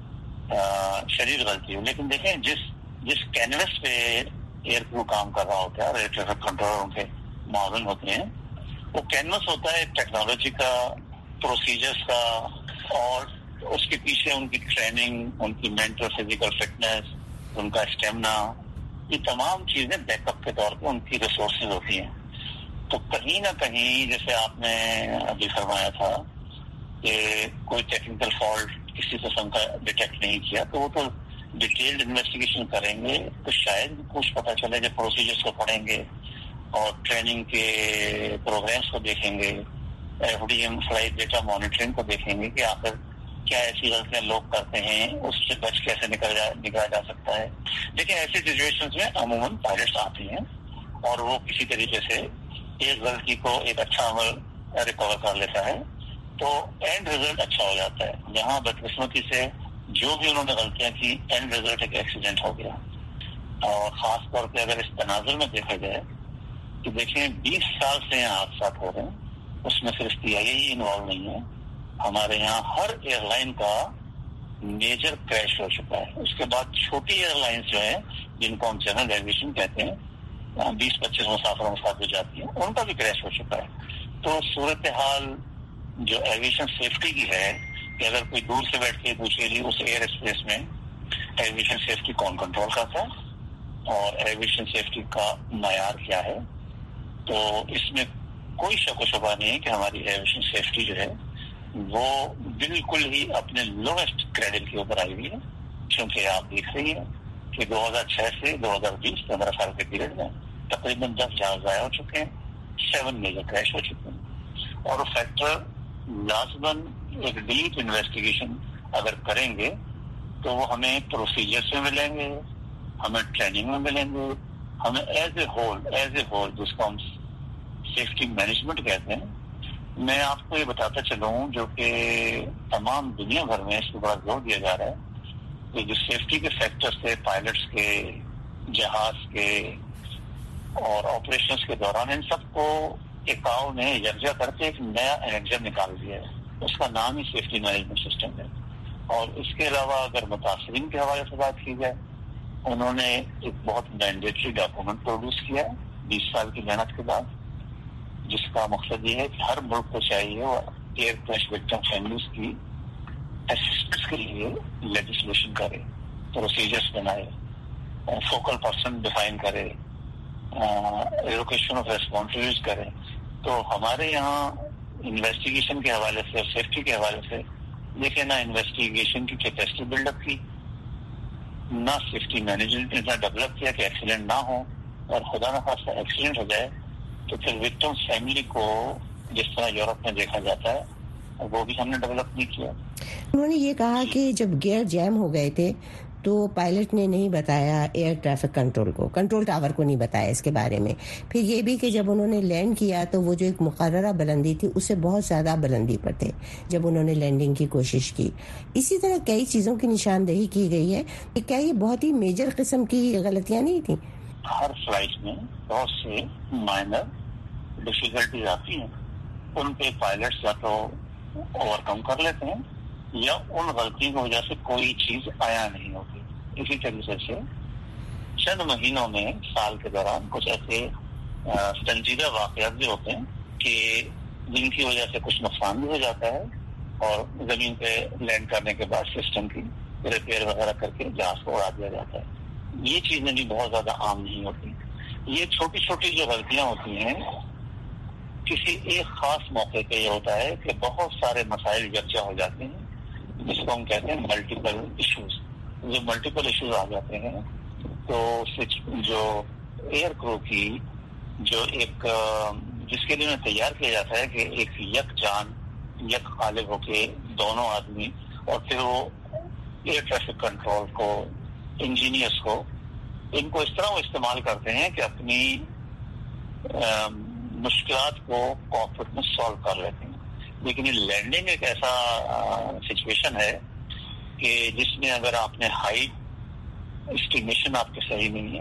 شدید غلطی ہو. لیکن دیکھیں جس کینوس پہ ایئر کرو کام کر رہا ہوتا ہے اور ایئر ٹریفک کنٹرولر ان کے معاون ہوتے ہیں, وہ کینوس ہوتا ہے ٹیکنالوجی کا, پروسیجرز کا, اور اس کے پیچھے ان کی ٹریننگ, ان کی مینٹل فزیکل فٹنس, ان کا اسٹیمنا, یہ تمام چیزیں بیک اپ کے طور پہ ان کی ریسورسز ہوتی ہیں. تو کہیں نہ کہیں جیسے آپ نے ابھی فرمایا تھا کہ کوئی ٹیکنیکل فالٹ کسی قسم کا ڈیٹیکٹ نہیں کیا, تو وہ تو ڈیٹیلڈ انویسٹیگیشن کریں گے تو شاید کچھ پتہ چلے. جب پروسیجرز کو پڑھیں گے اور ٹریننگ کے پروگرامس کو دیکھیں گے, FDM فلائٹ ڈیٹا مانیٹرنگ کو دیکھیں گے کہ آخر کیا ایسی غلطیاں لوگ کرتے ہیں, اس سے بچ کیسے نکلا جا سکتا ہے. لیکن ایسی سچویشنز میں عموماً پائلٹس آتے ہیں اور وہ کسی طریقے سے ایک غلطی کو ایک اچھا عمل ریکور کر لیتا ہے, تو اینڈ ریزلٹ اچھا ہو جاتا ہے. یہاں بدقسمتی سے جو بھی انہوں نے غلطیاں کی, اینڈ ریزلٹ ایک ایکسیڈنٹ ہو گیا. اور خاص طور پہ اگر اس تناظر میں دیکھا جائے کہ دیکھیں 20 سال سے یہاں حادثات ہو رہے ہیں, اس میں صرف PIA ہی انوالو نہیں ہے. ہمارے یہاں ہر ایئر لائن کا میجر کریش ہو چکا ہے. اس کے بعد چھوٹی ایئر لائنس جو ہیں جن کو ہم جنرل ایویشن کہتے ہیں, 20-25 مسافروں کے ساتھ جو جاتی ہیں, ان کا بھی کریش ہو چکا ہے. تو صورتحال جو ایویشن سیفٹی کی ہے کہ اگر کوئی دور سے بیٹھ کے پوچھے جی اس ایئر اسپیس میں ایویشن سیفٹی کون کنٹرول کرتا ہے اور ایویشن سیفٹی کا معیار کیا ہے, تو اس میں کوئی شک و شبہ نہیں ہے کہ ہماری ایویشن سیفٹی جو ہے وہ بالکل ہی اپنے لویسٹ کریڈل کے اوپر آئی ہوئی ہے. کیونکہ آپ دیکھ رہی ہیں کہ 2006 سے 2020 15 سال کے پیریڈ میں تقریباً 10 جہاز ضائع ہو چکے ہیں, 7 میجر کریش ہو چکے ہیں. اور وہ فیکٹر لازماً ایک ڈیپ انویسٹیگیشن اگر کریں گے تو وہ ہمیں پروسیجر سے ملیں گے, ہمیں ٹریننگ میں ملیں گے, ہمیں ایز اے ہول جس کو ہم سیفٹی مینجمنٹ کہتے ہیں. میں آپ کو یہ بتاتا چلوں جو کہ تمام دنیا بھر میں اس کے بعد زور دیا جا رہا ہے کہ جو سیفٹی کے فیکٹرز تھے پائلٹس کے, جہاز کے اور آپریشنز کے دوران, ان سب کو ایکاؤ نے یکجا کر کے ایک نیا انجن نکال دیا ہے. اس کا نام ہی سیفٹی مینجمنٹ سسٹم ہے. اور اس کے علاوہ اگر متاثرین کے حوالے سے بات کی جائے, انہوں نے ایک بہت مینڈیٹری ڈاکومنٹ پروڈیوس کیا ہے 20 سال کی محنت کے بعد, جس کا مقصد یہ ہے کہ ہر ملک کو چاہیے وہ ایئر کریش وکٹم فیملیز کی اسسٹنس کے لیے لیجسلیشن کرے, پروسیجرز بنائے, فوکل پرسن ڈیفائن کرے, ایلوکیشن آف ریسپانسبلٹیز کرے. تو ہمارے یہاں انویسٹیگیشن کے حوالے سے اور سیفٹی کے حوالے سے دیکھیں نہ انویسٹیگیشن کی کیپیسٹی بلڈ اپ کی, نہ سیفٹی مینجمنٹ اتنا ڈیولپ کیا کہ ایکسیڈنٹ نہ ہو, اور خدا نہ خواستہ ایکسیڈنٹ ہو جائے تو پھر وکٹم فیملی کو جس طرح یورپ میں دیکھا جاتا ہے وہ بھی ہم نے ڈیولپ نہیں کیا. انہوں نے یہ کہا کہ جب گیئر جیم ہو گئے تھے تو پائلٹ نے نہیں بتایا ایئر ٹریفک کنٹرول کو، کنٹرول ٹاور کو نہیں بتایا اس کے بارے میں. پھر یہ بھی کہ جب انہوں نے لینڈ کیا تو وہ جو ایک مقررہ بلندی تھی اس سے بہت زیادہ بلندی پر تھے جب انہوں نے لینڈنگ کی کوشش کی. اسی طرح کئی چیزوں کی نشاندہی کی گئی ہے. کیا یہ بہت ہی میجر قسم کی غلطیاں نہیں تھیں؟ ہر فلائٹ میں بہت سے مائنر ڈیفیکلٹیز آتی ہیں، ان پہ پائلٹس یا تو اوور کم کر لیتے ہیں یا ان غلطیوں کی وجہ سے کوئی چیز آیا نہیں ہوتی. اسی طریقے سے چند مہینوں میں سال کے دوران کچھ ایسے سنجیدہ واقعات بھی ہوتے ہیں کہ جن کی وجہ سے کچھ نقصان بھی ہو جاتا ہے اور زمین پہ لینڈ کرنے کے بعد سسٹم کی ریپیئر وغیرہ کر کے جہاز کو اڑا دیا جاتا ہے. یہ چیزیں بھی بہت زیادہ عام نہیں ہوتی. یہ چھوٹی چھوٹی جو غلطیاں ہوتی ہیں کسی ایک خاص موقع پہ یہ ہوتا ہے کہ بہت سارے مسائل یکجا ہو جاتے ہیں، جس کو ہم کہتے ہیں ملٹیپل ایشوز. جو ملٹیپل ایشوز آ جاتے ہیں تو جو ایئر کرو کی جو ایک جس کے لیے تیار کیا جاتا ہے کہ ایک یک جان یک غالب ہو کے دونوں آدمی، اور پھر وہ ایئر ٹریفک کنٹرول کو، انجینئرس کو، ان کو اس طرح وہ استعمال کرتے ہیں کہ اپنی مشکلات کو کاکپٹ میں سالو کر لیتے ہیں. لیکن یہ لینڈنگ ایک ایسا سچویشن ہے کہ جس میں اگر آپ نے ہائٹ اسٹیمیشن آپ کے صحیح نہیں ہے،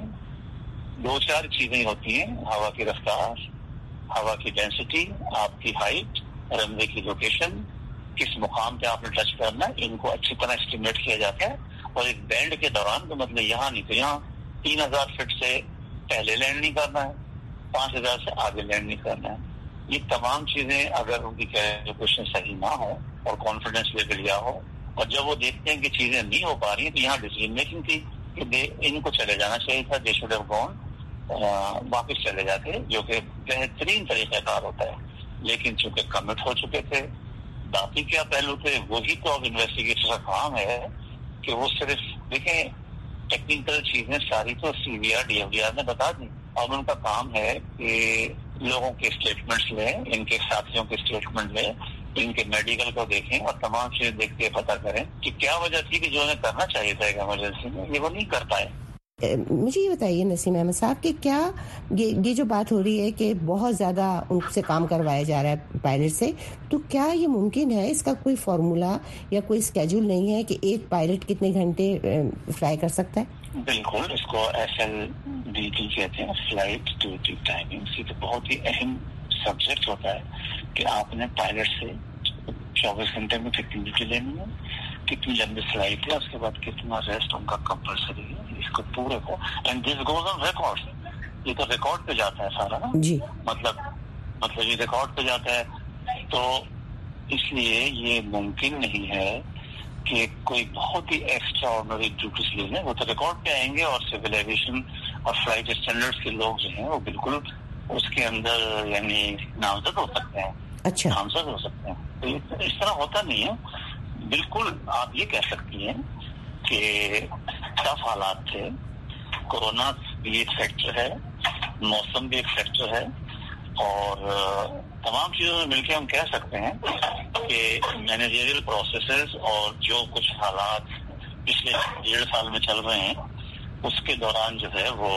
2-4 چیزیں ہوتی ہیں: ہوا کی رفتار، ہوا کی ڈینسٹی، آپ کی ہائٹ، رن وے کی لوکیشن، کس مقام پہ آپ نے ٹچ کرنا ہے، ان کو اچھی طرح اسٹیمیٹ کیا جاتا ہے. اور ایک بینڈ کے دوران تو مطلب یہاں نہیں تو یہاں 3000 فٹ سے پہلے لینڈ نہیں کرنا ہے، 5000 سے آگے لینڈ نہیں کرنا ہے. یہ تمام چیزیں اگر ان کی کیلکولیشن صحیح نہ ہو اور کانفیڈینس لیول یا ہو، اور جب وہ دیکھتے ہیں کہ چیزیں نہیں ہو پا رہی ہیں تو یہاں ڈیسیژن میکنگ تھی کہ ان کو چلے جانا چاہیے تھا، دے شوڈ ہیو گون، واپس چلے جاتے، جو کہ بہترین طریقہ کار ہوتا ہے. لیکن چونکہ کمٹ ہو چکے تھے، باقی کیا پہلو تھے وہی تو اب انویسٹیگیٹر کا کام ہے کہ وہ صرف دیکھیں ٹیکنیکل چیزیں ساری تو C V R D F D R نے بتا دی. اب ان کا کام ہے کہ لوگوں کے اسٹیٹمنٹس لیں، ان کے ساتھیوں کے اسٹیٹمنٹ لیں، ان کے میڈیکل کو دیکھیں اور تمام چیزیں دیکھ کے پتہ کریں کہ کیا وجہ تھی کہ جو انہیں کرنا چاہیے تھا ایک ایمرجنسی میں یہ وہ نہیں کر پائے. مجھے یہ بتائیے نسیم احمد صاحب کہ کیا یہ جو بات ہو رہی ہے کہ بہت زیادہ ان سے کام کروایا جا رہا ہے پائلٹ سے، تو کیا یہ ممکن ہے، اس کا کوئی فارمولا یا کوئی اسکیجول نہیں ہے کہ ایک پائلٹ کتنے گھنٹے فلائی کر سکتا ہے؟ بالکل، اس کو FLDT کہتے ہیں، فلائٹ ڈیوٹی ٹائمنگ. یہ تو بہت ہی اہم سبجیکٹ ہوتا ہے کہ آپ نے پائلٹ سے 24 گھنٹے میں کتنی ڈیوٹی لینی ہے، کتنی لمبی فلائٹ ہے، اس کے بعد کتنا ریسٹ ان کا کمپلسری ہے. اس کو پورے کو and this goes on record. یہ تو ریکارڈ پہ جاتا ہے سارا نا جی، مطلب یہ ریکارڈ پہ جاتا ہے. تو اس لیے یہ ممکن نہیں ہے کہ کوئی بہت ہی ایکسٹرا آرڈنری ڈیوٹیز لے لیں. وہ تو ریکارڈ پہ آئیں گے اور سول ایویشن اور فلائٹ اسٹینڈرڈس کے لوگ جو ہیں وہ بالکل اس کے اندر یعنی نامزد ہو سکتے ہیں. اچھا، نامزد ہو سکتے ہیں. تو اس طرح ہوتا نہیں ہے. بالکل آپ یہ کہہ سکتی ہیں کہ ٹف حالات تھے، کورونا بھی ایک فیکٹر ہے، موسم بھی ایک فیکٹر ہے، اور تمام چیزوں میں مل کے ہم کہہ سکتے ہیں کہ مینیجریل پروسیسز اور جو کچھ حالات پچھلے 1.5 سال میں چل رہے ہیں اس کے دوران جو ہے وہ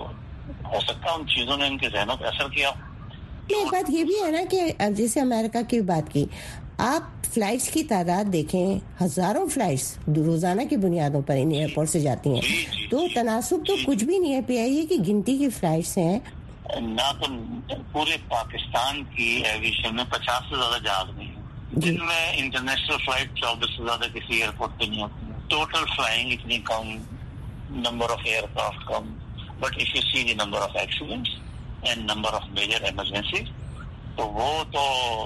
ہو سکتا ہے ان چیزوں نے ان کے ذہنوں پہ اثر کیا. ایک بات یہ بھی ہے نا کہ جیسے امریکہ کی بات کی، آپ فلائٹس کی تعداد دیکھیں، ہزاروں فلائٹس روزانہ کی بنیادوں پر ان ایئرپورٹ سے جاتی ہیں. تو تناسب تو کچھ بھی نہیں ہے. PIA کی گنتی کی فلائٹس ہیں نہ تو پورے پاکستان کی ایویشن میں 50 سے زیادہ جہاز نہیں ہے، جن میں انٹرنیشنل فلائٹ 24 سے زیادہ کسی ایئرپورٹ پہ نہیں ہوتی. ٹوٹل فلائنگ اتنی کم، نمبر آف ایئر کرافٹ کم، but if you see the number of accidents and number of major emergencies تو وہ تو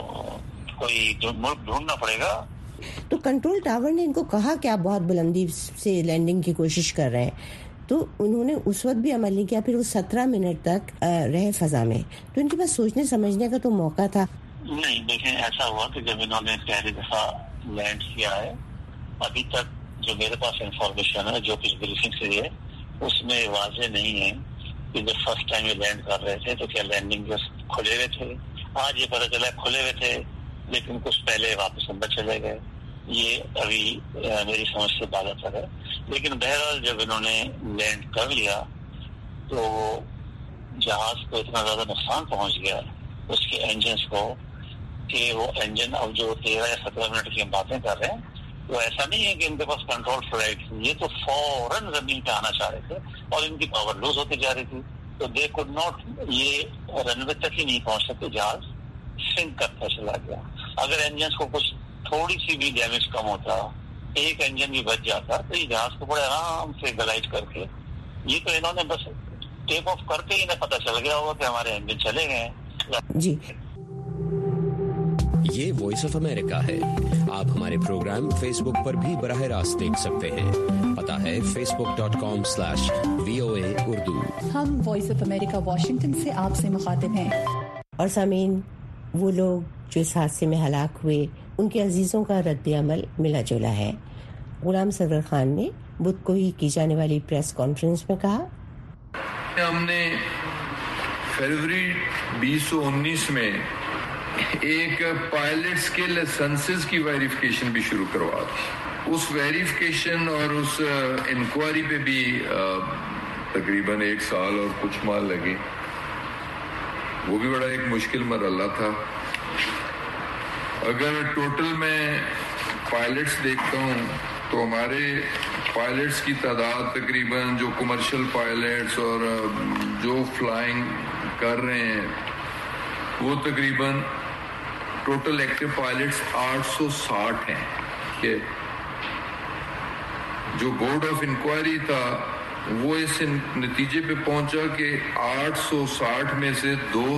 کوئی ملک ڈھونڈنا پڑے گا. تو کنٹرول ٹاور نے ان کو کہا کہ آپ بہت بلندی سے لینڈنگ کی کوشش کر رہے ہیں، تو انہوں نے اس وقت بھی عمل نہیں کیا. پھر وہ 17 منٹ تک رہے فضا میں، تو ان کے پاس سوچنے سمجھنے کا تو موقع تھا. نہیں دیکھیں، ایسا ہوا کہ جب انہوں نے پہلی دفعہ لینڈ کیا ہے، ابھی تک جو میرے پاس انفارمیشن ہے، جو کچھ بریفنگ سے ہے، اس میں واضح نہیں ہے کہ جب فرسٹ ٹائم یہ لینڈ کر رہے تھے تو کیا لینڈنگ کھلے ہوئے تھے. آج یہ پتہ چلا کھلے ہوئے تھے لیکن کچھ پہلے واپس اندر چلے گئے. یہ ابھی میری سمجھ سے بات ہے. لیکن بہرحال جب انہوں نے لینڈ کر لیا تو جہاز کو اتنا زیادہ نقصان پہنچ گیا اس کے انجنس کو کہ وہ انجن اب جو 13 یا 17 منٹ کی ہم باتیں کر رہے ہیں وہ ایسا نہیں ہے کہ ان کے پاس کنٹرول فلائٹ تھی, یہ تو فوراً زمین پہ آنا چاہ رہے تھے اور ان کی پاور لوز ہوتی جا رہی تھی, تو دے کوڈ ناٹ, یہ رن وے تک ہی نہیں پہنچ سکتے, جہاز سنک کرتا چلا گیا. اگر انجنس کو کچھ تھوڑی سی بھی ڈیمیج کم ہوتا, ایک انجن بھی بچ جاتا, تو یہ جہاز کو بڑے آرام سے گلائڈ کر کے, یہ تو انہوں نے بس ٹیک آف کرتے ہی انہیں پتہ چل گیا ہوگا کہ ہمارے انجن چلے گئے ہیں. جی, یہ وائس آف امریکہ ہے. آپ ہمارے پروگرام فیس بک پر بھی براہ راست دیکھ سکتے ہیں. پتہ ہے facebook.com/VOA اردو. ہم وائس آف امریکہ واشنگٹن سے آپ سے مخاطب ہیں. اور سامعین, وہ لوگ جو اس حادثے میں ہلاک ہوئے ان کے عزیزوں کا رد عمل ملا جلا ہے. غلام سرور خان نے بدھ کو ہی کی جانے والی پریس کانفرنس میں کہا, ہم نے فروری 2019 میں ایک پائلٹس کے لائسنسز کی ویریفیکیشن بھی شروع کروا دی. اس ویریفیکیشن اور اس انکوائری پہ بھی تقریباً 1 سال اور کچھ ماہ لگے. وہ بھی بڑا ایک مشکل مرحلہ تھا. اگر ٹوٹل میں پائلٹس دیکھتا ہوں تو ہمارے پائلٹس کی تعداد تقریباً جو کمرشل پائلٹس اور جو فلائنگ کر رہے ہیں وہ تقریباً ٹوٹل ایکٹیو پائلٹس 860 ہیں. کہ جو بورڈ آف انکوائری تھا وہ اس نتیجے پہ پہنچا کہ 860 میں سے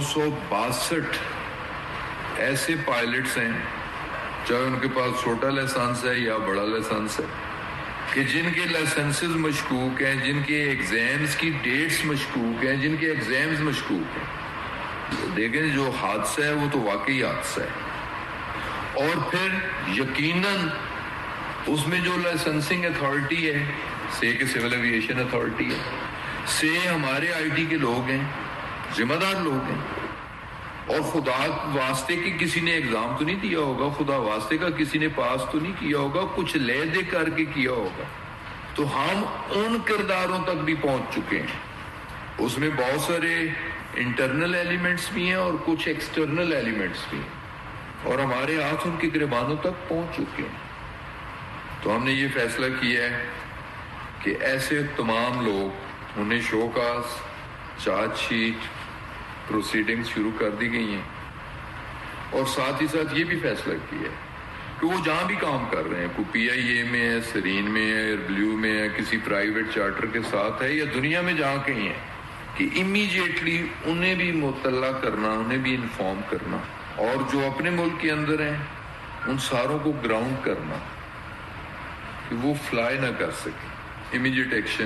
262 ایسے پائلٹس ہیں, چاہے ان کے پاس چھوٹا لائسنس ہے یا بڑا لائسنس ہے, کہ جن کے لائسنسز مشکوک ہیں, جن کے ایگزامز کی ڈیٹس مشکوک ہیں, جن کے ایگزامز مشکوک ہیں. دیکھیں جو حادثہ ہے وہ تو واقعی حادثہ ہے. اور پھر یقیناً اس میں جو لائسنسنگ اتھارٹی ہے, سے کہ سول ایویشن اتھارٹی ہے, سے ہمارے آئی ٹی کے لوگ ہیں, ذمہ دار لوگ ہیں. اور خدا واسطے کی کسی نے ایگزام تو نہیں دیا ہوگا, خدا واسطے کا کسی نے پاس تو نہیں کیا ہوگا, کچھ لے دے کر کے کیا ہوگا. تو ہم ان کرداروں تک بھی پہنچ چکے ہیں. اس میں بہت سارے انٹرنل ایلیمنٹس بھی ہیں اور کچھ ایکسٹرنل ایلیمنٹس بھی ہیں, اور ہمارے ہاتھ ان کے گریبانوں تک پہنچ چکے ہیں. تو ہم نے یہ فیصلہ کیا ہے کہ ایسے تمام لوگ, انہیں show cause, charge sheet, proceedings شروع کر دی گئی ہیں. اور ساتھ ہی ساتھ یہ بھی فیصلہ کیا ہے کہ وہ جہاں بھی کام کر رہے ہیں, کوئی پی آئی اے میں ہے, سرین میں ہے, ایئر بلیو میں ہے, کسی پرائیویٹ چارٹر کے ساتھ ہے, یا دنیا میں جہاں کہیں ہیں, کہ امیجیٹلی انہیں بھی مطلع کرنا, انہیں بھی انفارم کرنا, اور جو اپنے ملک کے اندر ہیں ان ساروں کو گراؤنڈ کرنا کہ وہ فلائی نہ کر سکے. Immediate action.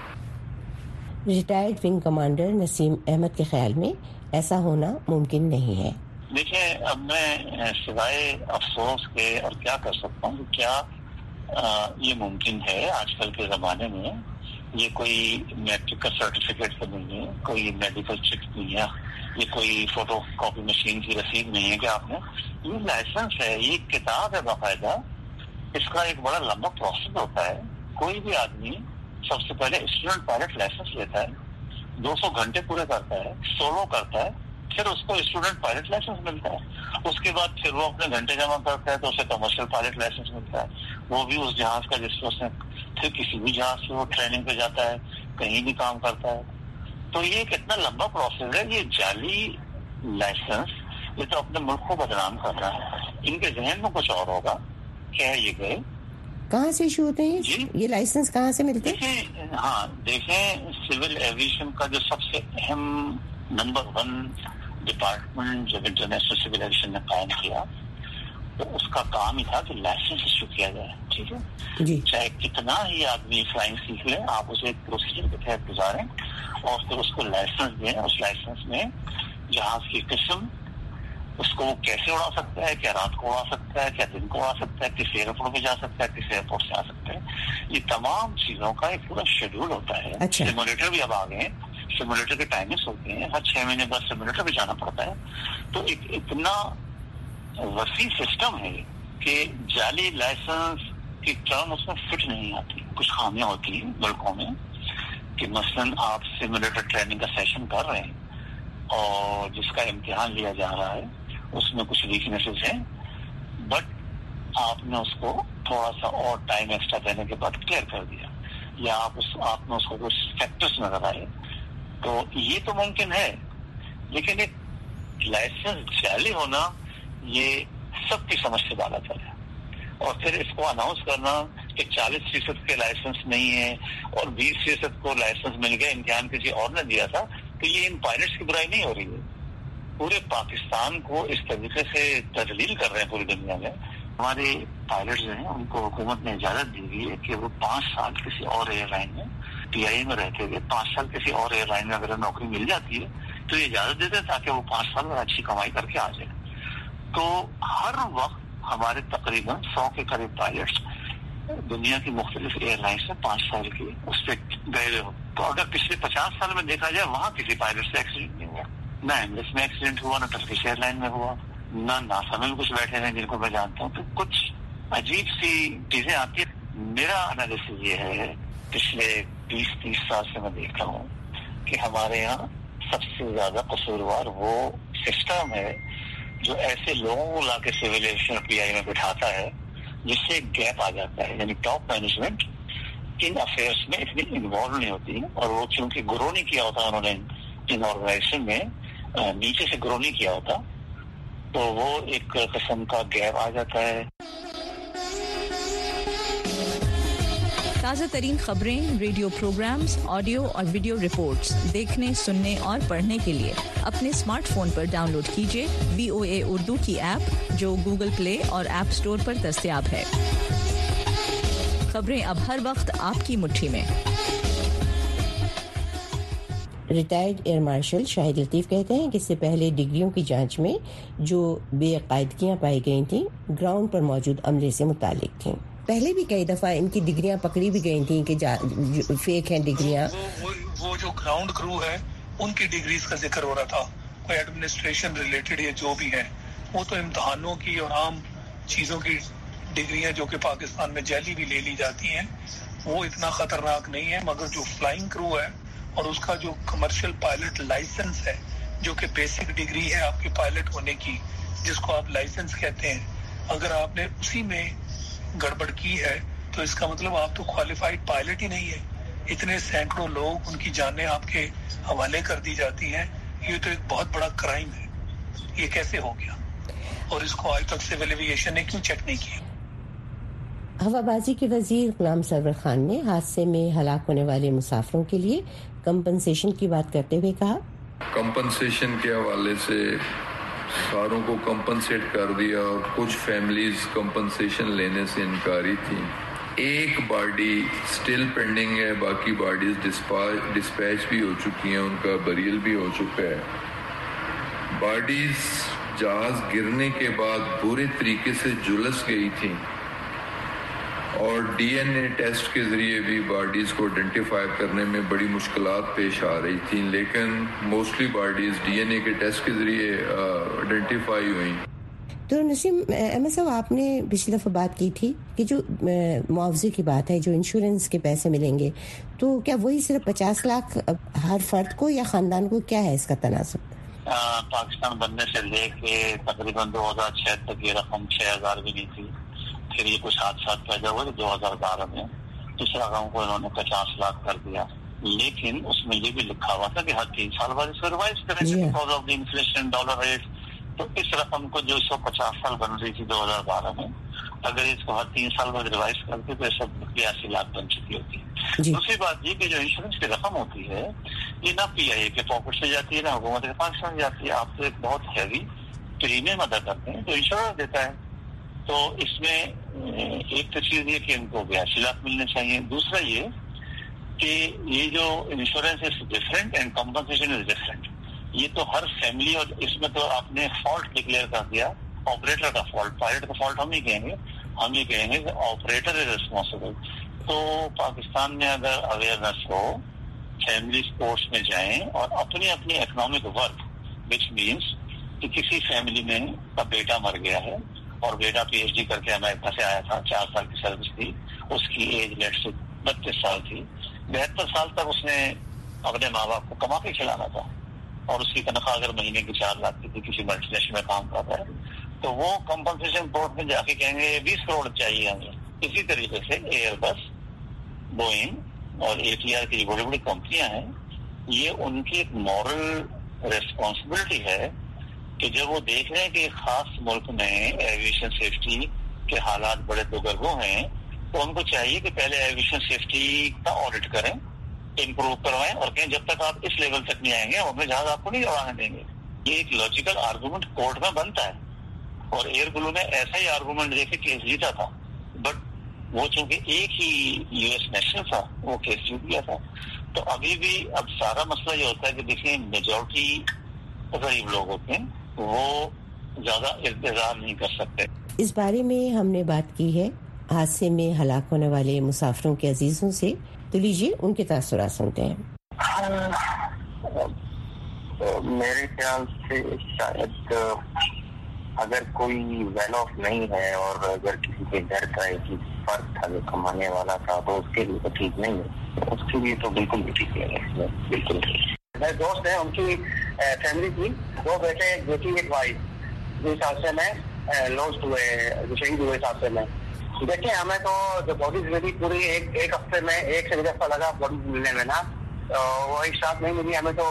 Retired wing commander Naseem Ahmed کے خیال میں ایسا ہونا ممکن نہیں ہے. دیکھیں, اب میں سوائے افسوس کے اور کیا کر سکتا ہوں, کیا یہ ممکن ہے آج کل کے زمانے میں. یہ کوئی میٹرک کا سرٹیفکیٹ تو نہیں ہے, کوئی میڈیکل چیک نہیں ہے, یہ کوئی فوٹو کاپی مشین کی رسید نہیں ہے کہ آپ نے, یہ لائسنس ہے, یہ کتاب ہے باقاعدہ. اس کا ایک بڑا لمبا پروسیس ہوتا ہے. کوئی بھی آدمی سب سے پہلے اسٹوڈنٹ پائلٹ لائسنس لیتا ہے, 200 گھنٹے پورے کرتا ہے, سولو کرتا ہے, پھر اس کو اسٹوڈنٹ پائلٹ لائسنس ملتا ہے. اس کے بعد پھر وہ اپنے گھنٹے جمع کرتا ہے تو اسے کمرشل پائلٹ لائسنس ملتا ہے, وہ بھی اس جہاز کا جس میں پھر کسی بھی جہاز سے وہ ٹریننگ پہ جاتا ہے, کہیں بھی کام کرتا ہے. تو یہ کتنا لمبا پروسیس ہے. یہ جعلی لائسنس یہ تو اپنے ملک کو بدنام کر رہا ہے. ان کے ذہن میں کچھ اور ہوگا. کیا یہ گئے کہاں سے ایشو ہوتے ہیں جی؟ یہ لائسنس کہاں سے ملتے ہیں؟ ہاں دیکھیں, سول ایویشن کا جو سب سے اہم نمبر 1 ڈپارٹمنٹ جب انٹرنیشنل سول ایویشن نے قائم کیا تو اس کا کام ہی تھا کہ لائسنس ایشو کیا جائے. ٹھیک ہے جی, چاہے کتنا ہی آدمی فلائنگ سیکھ لے, آپ اسے ایک پروسیجر کے تحت گزاریں اور پھر اس کو لائسنس دیں. اس لائسنس میں جہاز کی قسم, اس کو وہ کیسے اڑا سکتا ہے, کیا رات کو اڑا سکتا ہے, کیا دن کو اڑا سکتا ہے, کس ایئرپورٹ پہ جا سکتا ہے, کس ایئرپورٹ سے آ سکتا ہے, یہ تمام چیزوں کا ایک پورا شیڈول ہوتا ہے. سیمولیٹر بھی اب آ گئے ہیں, سیمولیٹر کے ٹائمنگس ہوتے ہیں, ہر 6 مہینے بعد سیمولیٹر پہ جانا پڑتا ہے. تو ایک اتنا وسیع سسٹم ہے کہ جعلی لائسنس कि टर्म उसमें फिट नहीं आती। कुछ खामियां होती हैं मुल्कों में कि मसलन आप सिमुलेटर ट्रेनिंग का सेशन कर रहे हैं और जिसका इम्तिहान लिया जा रहा है उसमें कुछ वीकनेसेस हैं, बट आपने उसको थोड़ा सा और टाइम एक्स्ट्रा देने के बाद क्लियर कर दिया, या आपने उसको कुछ फैक्टर्स नजर आए, तो ये तो मुमकिन है। लेकिन एक लाइसेंस जाली होना ये सबकी समझ से बाला चले, और फिर इसको अनाउंस करना कि 40% के लाइसेंस नहीं है और 20% को लाइसेंस मिल गया, इम्तिहान किसी और ने दिया था, तो ये इन पायलट्स की बुराई नहीं हो रही है। पूरे पाकिस्तान को इस तरीके से तजलील कर रहे हैं पूरी दुनिया में। हमारे पायलट्स जो हैं उनको हुकूमत ने इजाजत दी हुई है कि वो 5 साल किसी और एयरलाइन में PIA में रहते हुए 5 साल किसी और एयरलाइन में अगर नौकरी मिल जाती है तो ये इजाजत देते हैं ताकि वो 5 साल में अच्छी कमाई करके आ जाए। तो हर वक्त हमारे तकरीबन 100 के करीब पायलट्स दुनिया की मुख्तलिफ एयरलाइंस में 5 साल की उस पर गए हो। तो अगर पिछले 50 साल में देखा जाए वहाँ किसी पायलट से एक्सीडेंट नहीं हुआ, ना एमरेट्स में एक्सीडेंट हुआ, ना टर्किश एयरलाइन में हुआ, ना नासा में कुछ बैठे हैं जिनको मैं जानता हूँ। तो कुछ अजीब सी चीजें आती है। मेरा एनालिसिस ये है, पिछले 20-30 साल से मैं देख रहा हूँ कि हमारे यहाँ सबसे ज्यादा कसूरवार वो सिस्टम है जो ऐसे लोगों को लाके सिविल एविएशन PIA में बिठाता है जिससे गैप आ जाता है। यानी टॉप मैनेजमेंट इन अफेयर्स में इतनी इन्वॉल्व नहीं होती, और वो क्योंकि ग्रो नहीं किया होता उन्होंने इन ऑर्गेनाइजेशन में, नीचे से ग्रो नहीं किया होता, तो वो एक किस्म का गैप आ जाता है। ताज़ा तरीन खबरें, रेडियो प्रोग्राम्स, ऑडियो और वीडियो रिपोर्ट्स देखने, सुनने और पढ़ने के लिए अपने स्मार्टफोन पर डाउनलोड कीजिए VOA उर्दू की ऐप जो गूगल प्ले और ऐप स्टोर पर दस्तयाब है। खबरें अब हर वक्त आपकी मुट्ठी में। Retired air marshal Shahid Latif कहते हैं कि इससे पहले डिग्रियों की जांच में जो बेकायदगियां पाई गई थीं ग्राउंड पर मौजूद अमले से मुतालिक थीं। पहले भी कई दफा इनकी डिग्रियां पकड़ी भी गई थी कि फेक हैं डिग्रियां। वो जो ग्राउंड क्रू है उनकी डिग्रीज का जिक्र हो रहा था, कोई एडमिनिस्ट्रेशन रिलेटेड या जो भी है, वो तो इम्तहानों की और आम चीजों की डिग्रियां जो कि पाकिस्तान में जैली भी ले ली जाती हैं, वो इतना खतरनाक नहीं है। मगर जो फ्लाइंग क्रू है और उसका जो कमर्शियल पायलट लाइसेंस है, जो कि बेसिक डिग्री है आपके पायलट होने की, जिसको आप लाइसेंस कहते हैं, अगर आपने उसी में गड़बड़ की है तो इसका मतलब आप तो क्वालिफाइड पायलट ही नहीं है। इतने सैकड़ों लोग, उनकी जानें आपके हवाले कर दी जाती हैं, ये तो एक बहुत बड़ा क्राइम है। ये कैसे हो गया और इसको आज तक सिविल एविएशन ने क्यों चेक नहीं किया? हवाबाजी के वजीर गुलाम सरवर खान ने हादसे में हलाक होने वाले मुसाफिरों के लिए कंपनसेशन की बात करते हुए कहा, कंपनसेशन के हवाले से सारों को कंपनसेट कर दिया और कुछ फैमिलीज कंपनसेशन लेने से इनकारी थी। एक बॉडी स्टिल पेंडिंग है, बाकी बॉडीज डिस्पैच भी हो चुकी हैं, उनका बरियल भी हो चुका है। बॉडीज जहाज गिरने के बाद बुरे तरीके से झुलस गई थी और DNA टेस्ट के जरिए भी बॉडीज को आइडेंटिफाई करने में बड़ी मुश्किलात पेश आ रही थी, लेकिन मोस्टली बॉडीज DNA के टेस्ट के जरिए आइडेंटिफाई हुई। तो नसीम अहमद साहब, आपने पिछली दफ़ा बात की थी कि जो मुआवजे की बात है, जो इंश्योरेंस के पैसे मिलेंगे, तो क्या वही सिर्फ 50 लाख हर फर्द को या खानदान को, क्या है इसका तनासब? पाकिस्तान बनने से लेके तकरीबन 2006 तक ये रकम 6000 भी नहीं थी। फिर ये कुछ हादसा पैदा हुए 2012 में, इस रकम को इन्होंने 50 लाख कर दिया। लेकिन उसमें ये भी लिखा हुआ था कि हर 3 साल बाद इसको रिवाइज करेंगे because of the inflation, dollar rate. तो इस रकम को जो 150 साल बन रही थी 2012 में, अगर इसको हर 3 साल बाद रिवाइज करते तो सब 82 लाख बन चुकी होती। दूसरी बात ये कि जो इंश्योरेंस की रकम होती है ये ना PIA के पॉकेट से जाती है ना हुकूमत के पाकिस्तान जाती है। आप तो एक बहुत हैवी प्रीमियम अदा करते हैं तो इंश्योरेंस देता है। तो इसमें एक तो चीज ये कि इनको 82 लाख मिलने चाहिए। दूसरा ये कि ये जो insurance is different and compensation is different. ये तो हर फैमिली, और इसमें तो आपने फॉल्ट डिक्लेयर कर दिया, ऑपरेटर का फॉल्ट, पायलट का फॉल्ट हम ही कहेंगे ऑपरेटर इज रिस्पॉन्सिबल। तो पाकिस्तान में अगर अवेयरनेस हो, फैमिली स्पोर्ट्स में जाएं और अपनी अपनी इकोनॉमिक वर्क, विच मीन्स कि किसी फैमिली में का बेटा मर गया है اور بیٹا PhD کرके अमेरिका से आया था, 4 साल की सर्विस थी, उसकी एज लेट से 32 साल थी. 72 साल तक उसने अपने माँ बाप को कमा के खिलाना था और उसकी तनख्वाह अगर महीने की 4 लाख की थी, किसी मल्टीनेशनल में काम करता है, तो वो कंपनसेशन कोर्ट में जाके कहेंगे 20 करोड़ चाहिए हमें. इसी तरीके से एयरबस, बोइंग और ATR की बड़ी बड़ी कंपनियां हैं, ये उनकी एक मॉरल रिस्पॉन्सिबिलिटी है कि जब वो देख रहे हैं कि एक खास मुल्क में एविएशन सेफ्टी के हालात बड़े दुर्गर्भो हैं, तो उनको चाहिए कि पहले एविएशन सेफ्टी का ऑडिट करें, इम्प्रूव करवाएं और कहें जब तक आप इस लेवल तक नहीं आएंगे हम अपने जहाज आपको नहीं उड़ाने देंगे. ये एक लॉजिकल आर्गूमेंट कोर्ट में बनता है और एयर ग्लू ने ऐसा ही आर्गूमेंट देके केस जीता था. बट वो चूंकि एक ही US नेशनल था, वो केस जीत गया था. तो अभी भी अब सारा मसला ये होता है कि देखिए मेजॉरिटी गरीब लोग होते हैं, वो ज्यादा इंतजार नहीं कर सकते. इस बारे में हमने बात की है हादसे में हलाक होने वाले मुसाफिरों के अजीजों से, तो लीजिए उनके तासुरात सुनते हैं. मेरे ख्याल से शायद अगर कोई वेल ऑफ नहीं है और अगर किसी के घर का एक ही फर्क था जो कमाने वाला था, तो उसके लिए तो ठीक नहीं है. उसके लिए तो बिल्कुल भी ठीक नहीं है, बिल्कुल नहीं. मेरे दोस्त हैं, उनकी फैमिली थी, 2 बेटे, एक बेटी, एक वाइफ. जिस हादसे में लॉस्ट हुए, शहीद हुए इस हादसे में. देखिए हमें तो जो बॉडीज मिली पूरी एक हफ्ते में 1 से 1.5 हफ्ता लगा बॉडी मिलने में ना. वो एक साथ नहीं मिली, हमें तो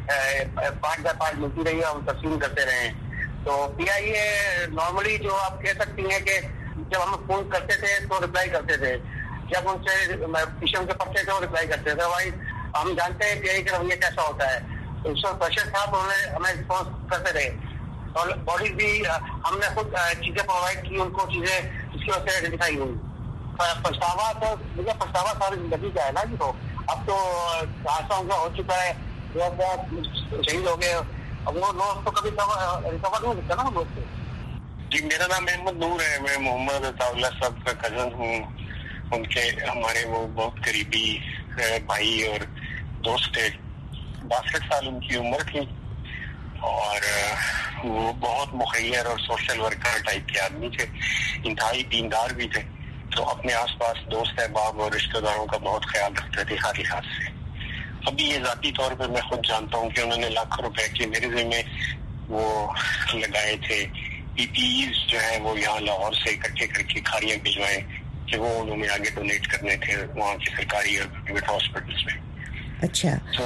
5 बार 5 मिलती रही, हम तस्लीम करते रहे. तो PIA नॉर्मली जो आप कह सकती हैं कि जब हम फोन करते थे तो रिप्लाई करते थे, जब उनसे पीछे उनके पढ़ते थे तो रिप्लाई करते थे. भाई हम जानते हैं PIA का रवैया कैसा होता है. उसका प्रेशर था तो हमें रिस्पॉन्स करते रहे और बॉडी भी हमने खुद चीजें प्रोवाइड की उनको, चीजें जिसकी वजह से आइडेंटिफाई हुई. पछतावा तो मुझे पछतावा सारी जिंदगी का है ना जी. तो अब तो हादसा उनका हो चुका है, शहीद हो गए, अब वो लोग तो कभी रिकवर नहीं होता ना लोग से. जी मेरा नाम मोहम्मद नूर है, मैं मोहम्मद अताउल्लाह साहब का कजन हूँ. उनके हमारे वो बहुत करीबी भाई और दोस्त थे. 62 साल उनकी उम्र थी और वो बहुत मुखैर और सोशल वर्कर टाइप के आदमी थे, इंतहाई दीनदार भी थे. तो अपने आसपास दोस्त अहबाब और रिश्तेदारों का बहुत ख्याल रखते थे हर लिहाज से. अभी ये जाती तौर पे मैं खुद जानता हूँ कि उन्होंने लाखों रुपए के मेरे ज़िम्मे वो लगाए थे. PPEs जो है वो यहाँ लाहौर से इकट्ठे करके खारियां भिजवाएं कि वो उन्होंने आगे डोनेट करने थे वहाँ की सरकारी और प्राइवेट हॉस्पिटल्स में. अच्छा. तो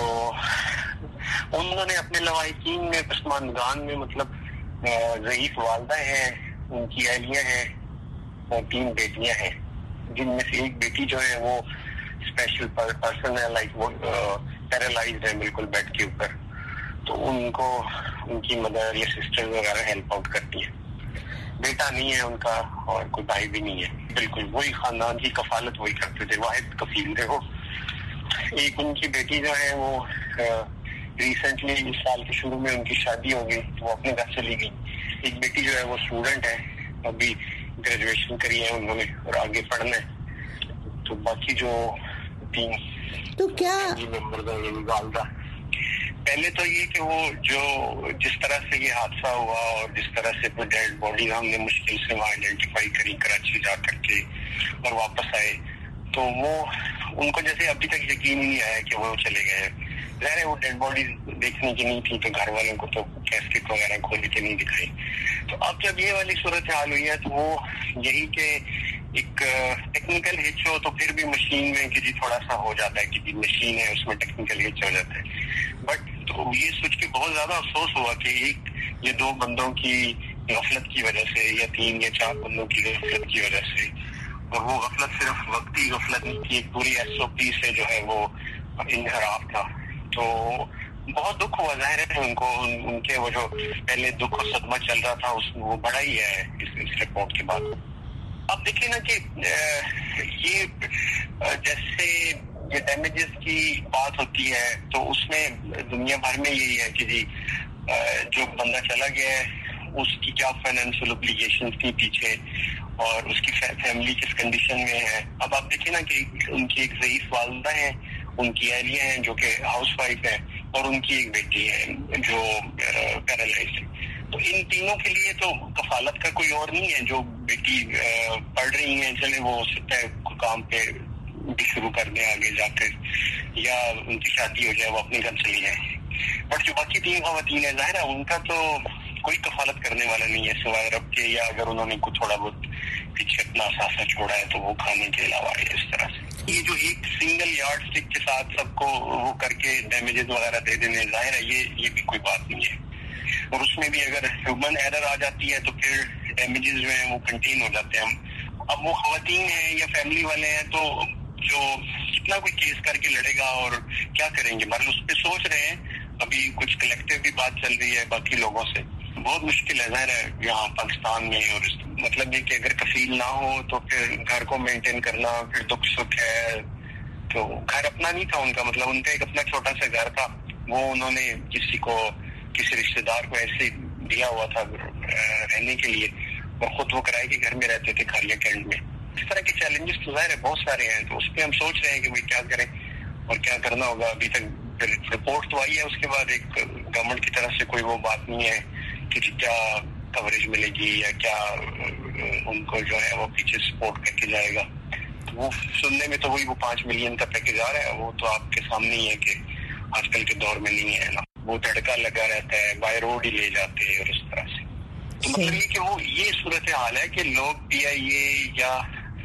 उन्होंने अपने लवाहिकीन में पसमानदान में मतलब ज़ईफ वालदा है, उनकी अहलियाँ हैं और 3 बेटियां हैं, जिनमें से एक बेटी जो है वो स्पेशल पर्सन है, लाइक वो पैरालाइज्ड है बिल्कुल बेड के ऊपर. तो उनको उनकी मदर या सिस्टर वगैरह हेल्प आउट करती है. बेटा नहीं है उनका और कोई भाई भी नहीं है. बिल्कुल वही खानदान की कफालत वही करते थे, वाहिद कफील थे वो. एक उनकी बेटी जो है वो रिसेंटली इस साल के शुरू में उनकी शादी हो गई, वो अपने घर चली गई. एक बेटी जो है वो स्टूडेंट है, अभी ग्रेजुएशन करी है उन्होंने और आगे पढ़ना है. तो बाकी जो 3 तो क्या वालदा, पहले तो ये कि वो जो जिस तरह से ये हादसा हुआ और जिस तरह से वो डेड बॉडी हमने मुश्किल से वहाँ आइडेंटिफाई करी कराची जा करके और वापस आए, तो वो उनको जैसे अभी तक यकीन ही नहीं आया कि वो चले गए. ज़ाहिर है वो डेड बॉडी देखने की नहीं थी, तो घर वालों को तो कैस्केट वगैरह खोल के नहीं दिखाई. तो अब जब ये वाली सूरत हाल हुई है तो वो यही कि एक टेक्निकल हिच हो तो फिर भी मशीन में कि जी थोड़ा सा हो जाता है कि जी मशीन है उसमें टेक्निकल हिच हो जाता है. बट तो ये सोच के बहुत ज्यादा अफसोस हुआ कि ये 2 बंदों की गफलत की वजह से या 3 या 4 बंदों की गफलत की वजह से, और वो गफलत सिर्फ वक्ती गफलत नहीं थी, एक पूरी SOP से जो है वो इनहराफ था. तो बहुत दुख हुआ. ज़ाहिर है उनको उनके वो जो पहले दुख और सदमा चल रहा था वो बड़ा ही है इस रिपोर्ट के बाद. अब देखिए ना कि ये जैसे ये डैमेजेस की बात होती है तो उसमें दुनिया भर में यही है कि जी जो बंदा चला गया है उसकी क्या फाइनेंशियल ऑब्लिगेशंस थी पीछे और उसकी फैमिली किस कंडीशन में है. अब आप देखिए ना कि उनकी एक ज़ईफ वालदा है, उनकी अहलियाँ हैं जो कि हाउस वाइफ है और उनकी एक बेटी है जो पैरालाइज्ड है. تو ان تینوں کے لیے تو کفالت کا کوئی اور نہیں ہے. جو بیٹی پڑھ رہی ہیں چلے وہ ہو سکتا ہے کام پہ بھی شروع کر دیں آگے جا کر, یا ان کی شادی ہو جائے وہ اپنے گھر چلی جائیں. بٹ جو باقی 3 خواتین ہیں ظاہر ہے ان کا تو کوئی کفالت کرنے والا نہیں ہے سوائے رب کے, یا اگر انہوں نے کوئی تھوڑا بہت پیچھے اپنا اثاثہ چھوڑا ہے تو وہ کھانے کے علاوہ ہے. اس طرح سے یہ جو ایک سنگل یارڈ اسٹک کے ساتھ سب کو وہ کر کے ڈیمیجز وغیرہ دے دینے, ظاہر ہے یہ بھی کوئی بات نہیں ہے. اور اس میں بھی اگر ہیومن ایرر آ جاتی ہے تو پھر ڈیمیجز جو ہیں وہ کنٹین ہو جاتے ہیں. اب وہ خواتین ہیں یا فیملی والے ہیں تو جو کتنا کوئی کیس کر کے لڑے گا اور کیا کریں گے, مطلب اس پہ سوچ رہے ہیں. ابھی کچھ کلیکٹیو بھی بات چل رہی ہے باقی لوگوں سے. بہت مشکل ہے ظاہر ہے یہاں پاکستان میں, اور مطلب یہ کہ اگر کفیل نہ ہو تو پھر گھر کو مینٹین کرنا, پھر دکھ سکھ ہے. تو گھر اپنا نہیں تھا ان کا, مطلب ان کا ایک اپنا چھوٹا سا گھر تھا, وہ انہوں نے کسی رشتے دار کو ایسے دیا ہوا تھا رہنے کے لیے, اور خود وہ کرائے کے گھر میں رہتے تھے کھاریا کینٹ میں. اس طرح کے چیلنجز تو ظاہر ہے بہت سارے ہیں, تو اس پہ ہم سوچ رہے ہیں کہ بھائی کیا کریں اور کیا کرنا ہوگا. ابھی تک رپورٹ تو آئی ہے, اس کے بعد ایک گورنمنٹ کی طرف سے کوئی وہ بات نہیں ہے کہ کیا کوریج ملے گی یا کیا ان کو جو ہے وہ پیچھے سپورٹ کر کے جائے گا. تو وہ سننے میں تو وہی وہ 5 ملین کا پیکیج آ رہا ہے, وہ تو آپ کے سامنے ہی ہے کہ آج کل کے دور میں نہیں ہے نا, وہ تڑکا لگا رہتا ہے, بائی روڈ ہی لے جاتے ہیں اور اس طرح سے. تو مطلب یہ کہ وہ یہ صورتحال ہے کہ لوگ PIA یا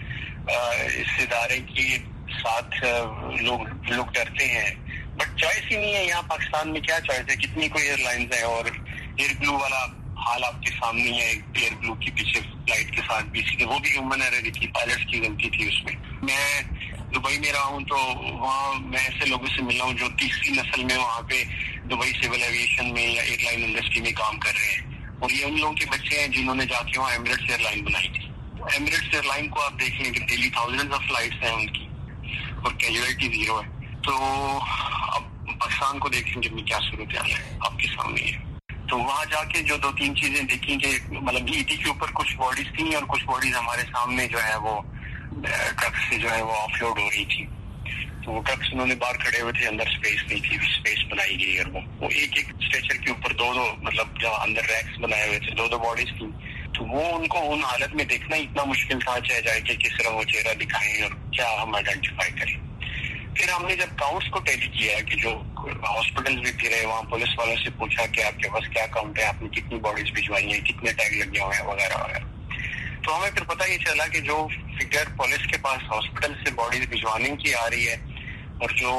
اس ادارے کے ساتھ لوگ ڈرتے ہیں, بٹ چوائس ہی نہیں ہے. یہاں پاکستان میں کیا چوائس ہے, کتنی کوئی ایئر لائنز ہیں, اور ایئر بلو والا حال آپ کے سامنے ہے. ایئر بلو کی پیچھے فلائٹ کے ساتھ بھی وہ بھی ہیومن ایرر تھی, پائلٹس کی غلطی تھی اس میں. میں دبئی میں رہا ہوں تو وہاں میں ایسے لوگوں سے ملا ہوں جو تیسری نسل میں وہاں پہ دبئی سول ایویشن میں یا ایئر لائن انڈسٹری میں کام کر رہے ہیں, اور یہ ان لوگوں کے بچے ہیں جنہوں نے جا کے وہاں ایمریٹس ایئر لائن بنائی تھی. ایمریٹس ایئر لائن کو آپ دیکھ لیں کہ ڈیلی تھاؤزینڈز آف فلائٹس ہیں ان کی, اور کیجویلٹی 0 ہے. تو اب پاکستان کو دیکھیں کہ کیا صورتحال ہے آپ کے سامنے ہے. تو وہاں جا کے جو 2-3 چیزیں دیکھی کہ مطلب ET کے اوپر کچھ باڈیز تھیں اور کچھ باڈیز ہمارے سامنے جو ہے وہ ٹرک سے جو ہے وہ آف لوڈ ہو رہی تھی. تو وہ ٹرکس انہوں نے باہر کھڑے ہوئے تھے, اندر اسپیس نہیں تھی, اسپیس بنائی گئی, اور وہ ایک اسٹریچر کے اوپر 2 مطلب جو اندر ریکس بنائے ہوئے تھے 2 باڈیز تھیں. تو وہ ان کو ان حالت میں دیکھنا اتنا مشکل تھا, چاہے جائے کہ کس طرح وہ چہرہ دکھائیں اور کیا ہم آئیڈینٹیفائی کریں. پھر ہم نے جب کاؤنٹس کو ٹیلی کیا کہ جو ہاسپٹل بھی پھرے, وہاں پولیس والوں سے پوچھا کہ آپ کے پاس کیا کاؤنٹ ہے, آپ نے کتنی باڈیز بھجوائی ہیں, کتنے ٹیگ لگے ہوئے ہیں وغیرہ وغیرہ. تو ہمیں پھر پتہ یہ چلا کہ جو فگر پولیس کے پاس ہاسپٹل سے باڈیز بھجوانے کی آ رہی ہے, اور جو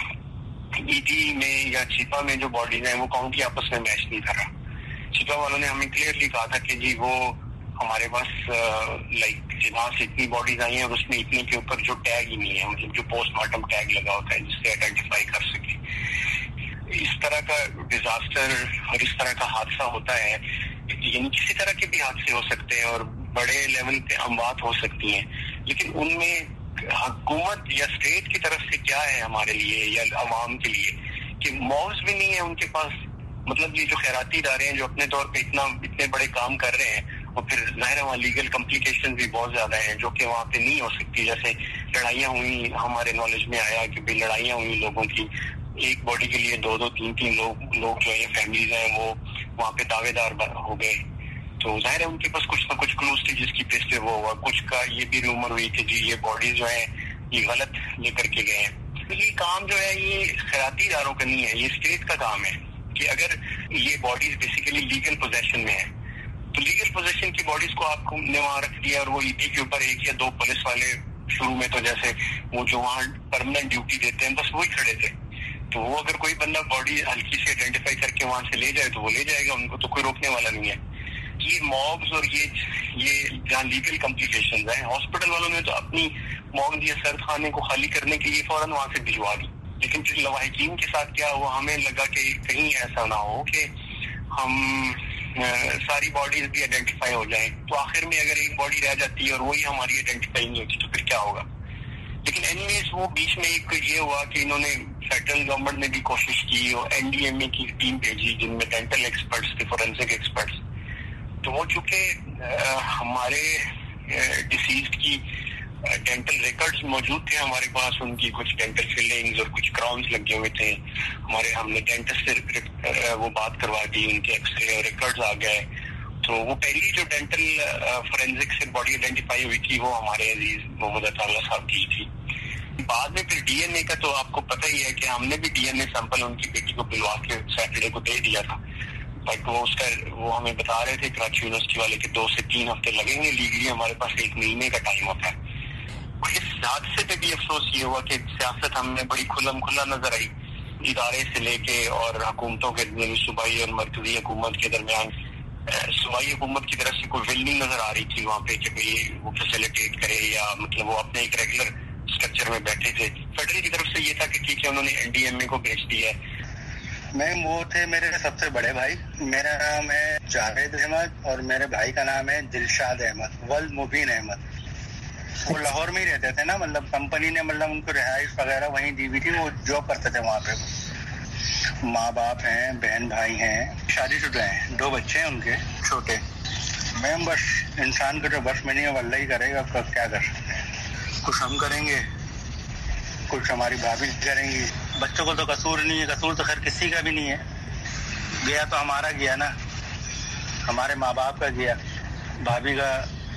ED میں یا چیپا میں جو باڈیز ہیں وہ کاؤنٹ ہی آپس میں میچ نہیں کر رہا. چیپا والوں نے ہمیں کلیئرلی کہا تھا کہ جی وہ ہمارے پاس وہاں سے اتنی باڈیز آئی ہیں اور اس میں اتنے کے اوپر جو ٹیگ ہی نہیں ہے, مطلب جو پوسٹ مارٹم ٹیگ لگا ہوتا ہے جس سے آئیڈینٹیفائی کر سکے. اس طرح کا ڈیزاسٹر اور اس طرح کا حادثہ ہوتا ہے, یعنی کسی طرح کے بھی حادثے ہو سکتے ہیں اور بڑے لیول پہ اموات ہو سکتی ہیں, لیکن ان میں حکومت یا اسٹیٹ کی طرف سے کیا ہے ہمارے لیے یا عوام کے لیے کہ موز بھی نہیں ہے ان کے پاس. مطلب یہ جو خیراتی ادارے ہیں جو اپنے طور پہ اتنے بڑے کام کر رہے ہیں, اور پھر ظاہر ہے وہاں لیگل کمپلیکیشن بھی بہت زیادہ ہیں جو کہ وہاں پہ نہیں ہو سکتی. جیسے لڑائیاں ہوئی, ہمارے نالج میں آیا کہ بھی لڑائیاں ہوئی لوگوں کی, ایک باڈی کے لیے 2-3 لوگ جو ہے فیملیز ہیں وہ وہاں پہ دعوے دار ہو گئے. تو ظاہر ہے ان کے پاس کچھ نہ کچھ کلوز تھی جس کی بیس پہ وہ ہوا. کچھ کا یہ بھی رومر ہوئی کہ جی یہ باڈیز جو ہیں یہ غلط لے کر کے گئے ہیں. یہ کام جو ہے یہ خیراتی اداروں کا نہیں ہے, یہ اسٹیٹ کا کام ہے کہ اگر یہ باڈیز بیسیکلی لیگل پوزیشن میں ہے تو لیگل پوزیشن کی باڈیز کو آپ نے وہاں رکھ دیا, اور وہ ED کے اوپر 1 یا 2 پولیس والے شروع میں تو جیسے وہ جو وہاں پرماننٹ ڈیوٹی دیتے ہیں بس وہی کھڑے تھے. تو وہ اگر کوئی بندہ باڈی ہلکی سے آئیڈینٹیفائی کر کے وہاں سے لے جائے تو وہ لے جائے گا, ان کو تو کوئی روکنے والا نہیں ہے. یہ موبز اور یہ جہاں لیگل کمپلیکیشنز ہیں, ہاسپٹل والوں نے تو اپنی موبز یا سرد خانے کو خالی کرنے کے لیے فوراً وہاں سے بھجوا دی, لیکن پھر لواحقین کے ساتھ کیا ہوا, ہمیں لگا کہ کہیں ایسا نہ ہو کہ ہم ساری باڈیز بھی آئیڈینٹیفائی ہو جائیں. تو آخر میں اگر ایک باڈی رہ جاتی ہے اور وہی ہماری آئیڈینٹیفائی نہیں ہوتی تو پھر کیا ہوگا. لیکن اینی ویز وہ بیچ میں ایک یہ ہوا کہ انہوں نے فیڈرل گورنمنٹ نے بھی کوشش کی اور NDMA کی ٹیم بھیجی جن میں ڈینٹل ایکسپرٹس تھے, فورینسک ایکسپرٹس. تو وہ چونکہ ہمارے ڈیسیزڈ کی डेंटल रिकॉर्ड्स मौजूद थे हमारे पास, उनकी कुछ डेंटल फिलिंग्स और कुछ क्राउन्स लगे हुए थे हमारे। हमने डेंटिस्ट से वो बात करवा दी, उनके एक्सरे और रिकॉर्ड्स आ गए। तो वो पहली जो डेंटल फोरेंसिक से बॉडी आइडेंटिफाई हुई थी वो हमारे अजीज मोहम्मद अताउल्ला साहब की थी। बाद में फिर डीएनए का तो आपको पता ही है कि हमने भी डीएनए सैंपल उनकी बेटी को बुलवा के सैटरडे को दे दिया था, बट वो हमें बता रहे थे कराची यूनिवर्सिटी वाले कि 2 से 3 हफ्ते लगेंगे। लीगली हमारे पास 1 महीने का टाइम होता है। इस हादसे पे भी अफसोस ये हुआ कि सियासत हमें बड़ी खुला नजर आई, इदारे से लेके और हुकूमतों के सूबाई और मरकजी हुकूमत के दरमियान। सूबाई हुकूमत की तरफ से कोई विल नहीं नजर आ रही थी वहाँ पे कि भाई वो फैसिलिटेट करे, या मतलब वो अपने एक रेगुलर स्ट्रक्चर में बैठे थे। फेडरल की तरफ से ये था कि ठीक है उन्होंने एनडीएमए को बेच दिया है। मैम वो थे मेरे सबसे बड़े भाई, मेरा नाम है जावेद अहमद और मेरे भाई का नाम है दिलशाद अहमद, वल्द मुबीन अहमद। वो लाहौर में ही रहते थे ना, मतलब कंपनी ने मतलब उनको रिहाइश वगैरह वहीं दी हुई थी, वो जॉब करते थे वहाँ पे। माँ बाप हैं, बहन भाई हैं, शादीशुदा हैं, 2 बच्चे हैं उनके छोटे। मैम बस इंसान को जो बस में नहीं है अल्लाह ही करेगा, क्या कर सकते हैं। कुछ हम करेंगे, कुछ हमारी भाभी करेंगी। बच्चों को तो कसूर नहीं है, कसूर तो खैर किसी का भी नहीं है। गया तो हमारा गया ना, हमारे माँ बाप का गया, भाभी का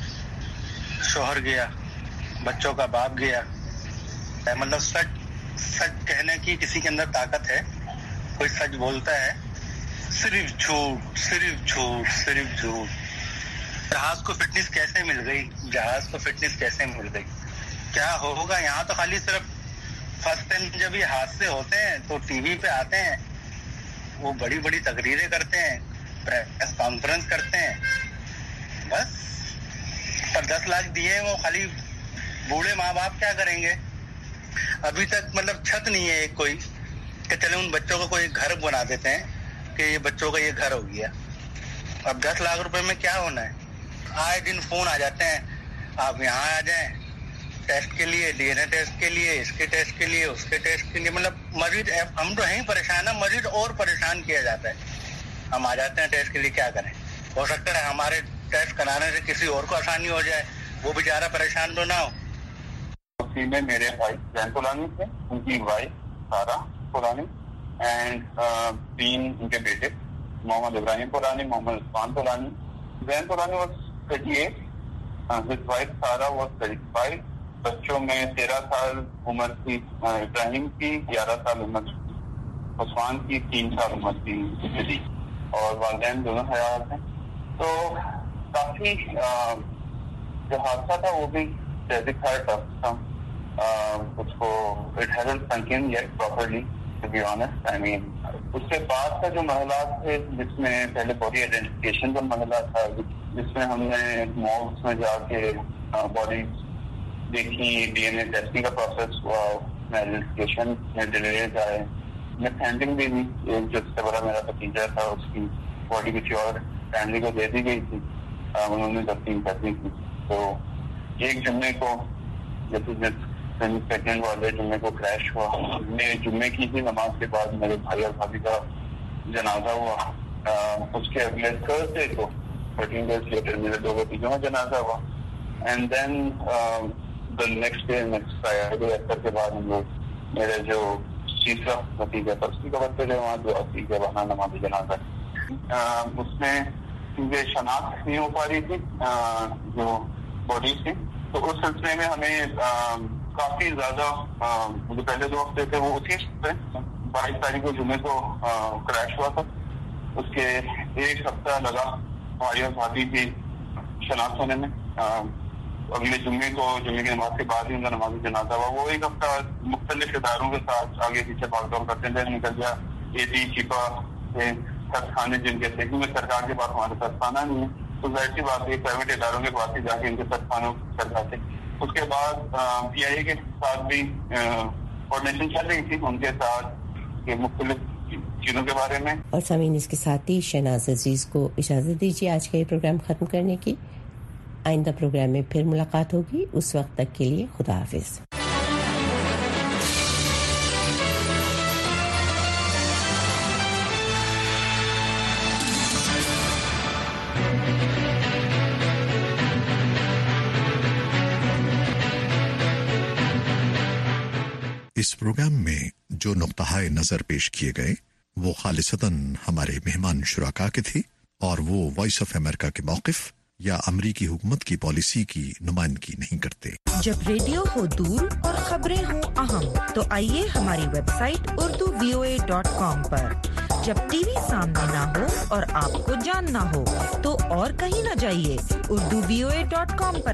शोहर गया, बच्चों का बाप गया। मतलब सच कहने की किसी के अंदर ताकत है, कोई सच बोलता है, सिर्फ झूठ सिर्फ झूठ सिर्फ झूठ। जहाज को फिटनेस कैसे मिल गई, जहाज को फिटनेस कैसे मिल गई, क्या होगा। यहाँ तो खाली सिर्फ फर्स्ट टाइम जब ये हादसे होते हैं तो टीवी पे आते हैं, वो बड़ी बड़ी तकरीरें करते हैं, प्रेस कॉन्फ्रेंस करते हैं, बस। पर 10 लाख दिए वो खाली बूढ़े माँ बाप क्या करेंगे। अभी तक मतलब छत नहीं है एक कोई कि चले उन बच्चों को कोई घर बना देते हैं कि ये बच्चों का ये घर हो गया। अब 10 लाख रुपए में क्या होना है। आए दिन फोन आ जाते हैं, आप यहाँ आ जाएं टेस्ट के लिए, डीएनए टेस्ट के लिए, इसके टेस्ट के लिए, उसके टेस्ट के लिए। मतलब मरीज, हम तो हैं परेशान है, मरीज और परेशान किया जाता है। हम आ जाते हैं टेस्ट के लिए, क्या करें। हो सकता है हमारे टेस्ट कराने से किसी और को आसानी हो जाए, वो बेचारा परेशान तो ना हो। उसी में मेरे भाई जैन तोलानी थे, उनकी वाइफ सारा तोलानी एंड 3 उनके बेटे, Mohammad Ibrahim Tolani, Mohammad Usman Tolani. Jain Tolani was 38, his wife Sara was 35। बच्चों में 13 साल उम्र थी इब्राहिम की, 11 साल उम्र उस्मान की, 3 साल उम्र थी, और वालिदैन दोनों हयात हैं। तो काफी जो हादसा था वो भी ट्रेजिक था, टफ था। उसको it hasn't sunk in yet properly to be honest. I mean उसके बाद का जो मरहलात थे, जिसमें पहले बॉडी आइडेंटिफिकेशन का मरहला था, जिसमें हमने मॉर्ग्स में जाके बॉडी देखी, डीएनए टेस्टिंग का प्रोसेस हुआ, आइडेंटिफिकेशन में डिलेज आए, मिस हैंडलिंग भी हुई। एक जो सबसे बड़ा मेरा भतीजा था, उसकी बॉडी किसी और फैमिली को दे दी गई थी, उन्होंने तस्लीम कर दी थी। तो एक जुम्मे को जैसे सेकेंड वाले जुम्मे को क्रैश हुआ, मैं जुम्मे की थी नमाज के बाद मेरे भाई और भाभी का जनाजा हुआ। उसके अगले थर्सडे को 13 डेज लेटर मेरे 2 भतीजों का जनाजा हुआ। And then the next day, next Friday अक्सर के बाद हम लोग, मेरे जो तीसरा भतीजा था उसकी खबर पे वहाँ दुआ की के बहाना नमाज जनाजा। उसमें क्योंकि शनाख्त नहीं हो पा रही थी जो बॉडी थी, तो उस सिलसिले में हमें काफी ज्यादा जो पहले 2 हफ्ते थे वो उसी 22 तारीख को जुम्मे को क्रैश हुआ था। उसके 1 हफ्ता लगा हमारी और भाभी की शनाख्त होने में। अगले जुम्मे की नमाज के बाद ही उनका नमाज जनाजा हुआ। वो 1 हफ्ता मुख्तलिफ इदारों के साथ आगे पीछे भागदौड़ करते हुए निकल गया। एटी चिपा से खाने जिनके थे, क्योंकि सरकार के पास हमारे साथ खाना नहीं है, तो जाहिर सी बात है प्राइवेट इदारों के पास ही जाके इनके साथ खानों सरकार थे। उसके बाद PIA के साथ भी कोऑर्डिनेशन चल रही थी उनके साथ ये मुख्तलिफ चीजों के बारे में। और सामीन, इसके साथ ही शहनाज अजीज को इजाजत दीजिए आज का ये प्रोग्राम खत्म करने की। आइंदा प्रोग्राम में फिर मुलाकात होगी, उस वक्त तक के लिए खुदा हाफिज। इस प्रोग्राम में जो नुक्ताए नजर पेश किए गए वो खालिसतन हमारे मेहमान शुराका के थे और वो वॉइस ऑफ अमेरिका के मौक़िफ़ या अमरीकी हुकूमत की पॉलिसी की नुमाइंदगी नहीं करते। जब रेडियो हो दूर और खबरें हो अहम, तो आइए हमारी वेबसाइट urduvoa.com पर। जब टीवी सामने ना हो और आपको जानना हो, तो और कहीं ना जाइए, urduvoa.com पर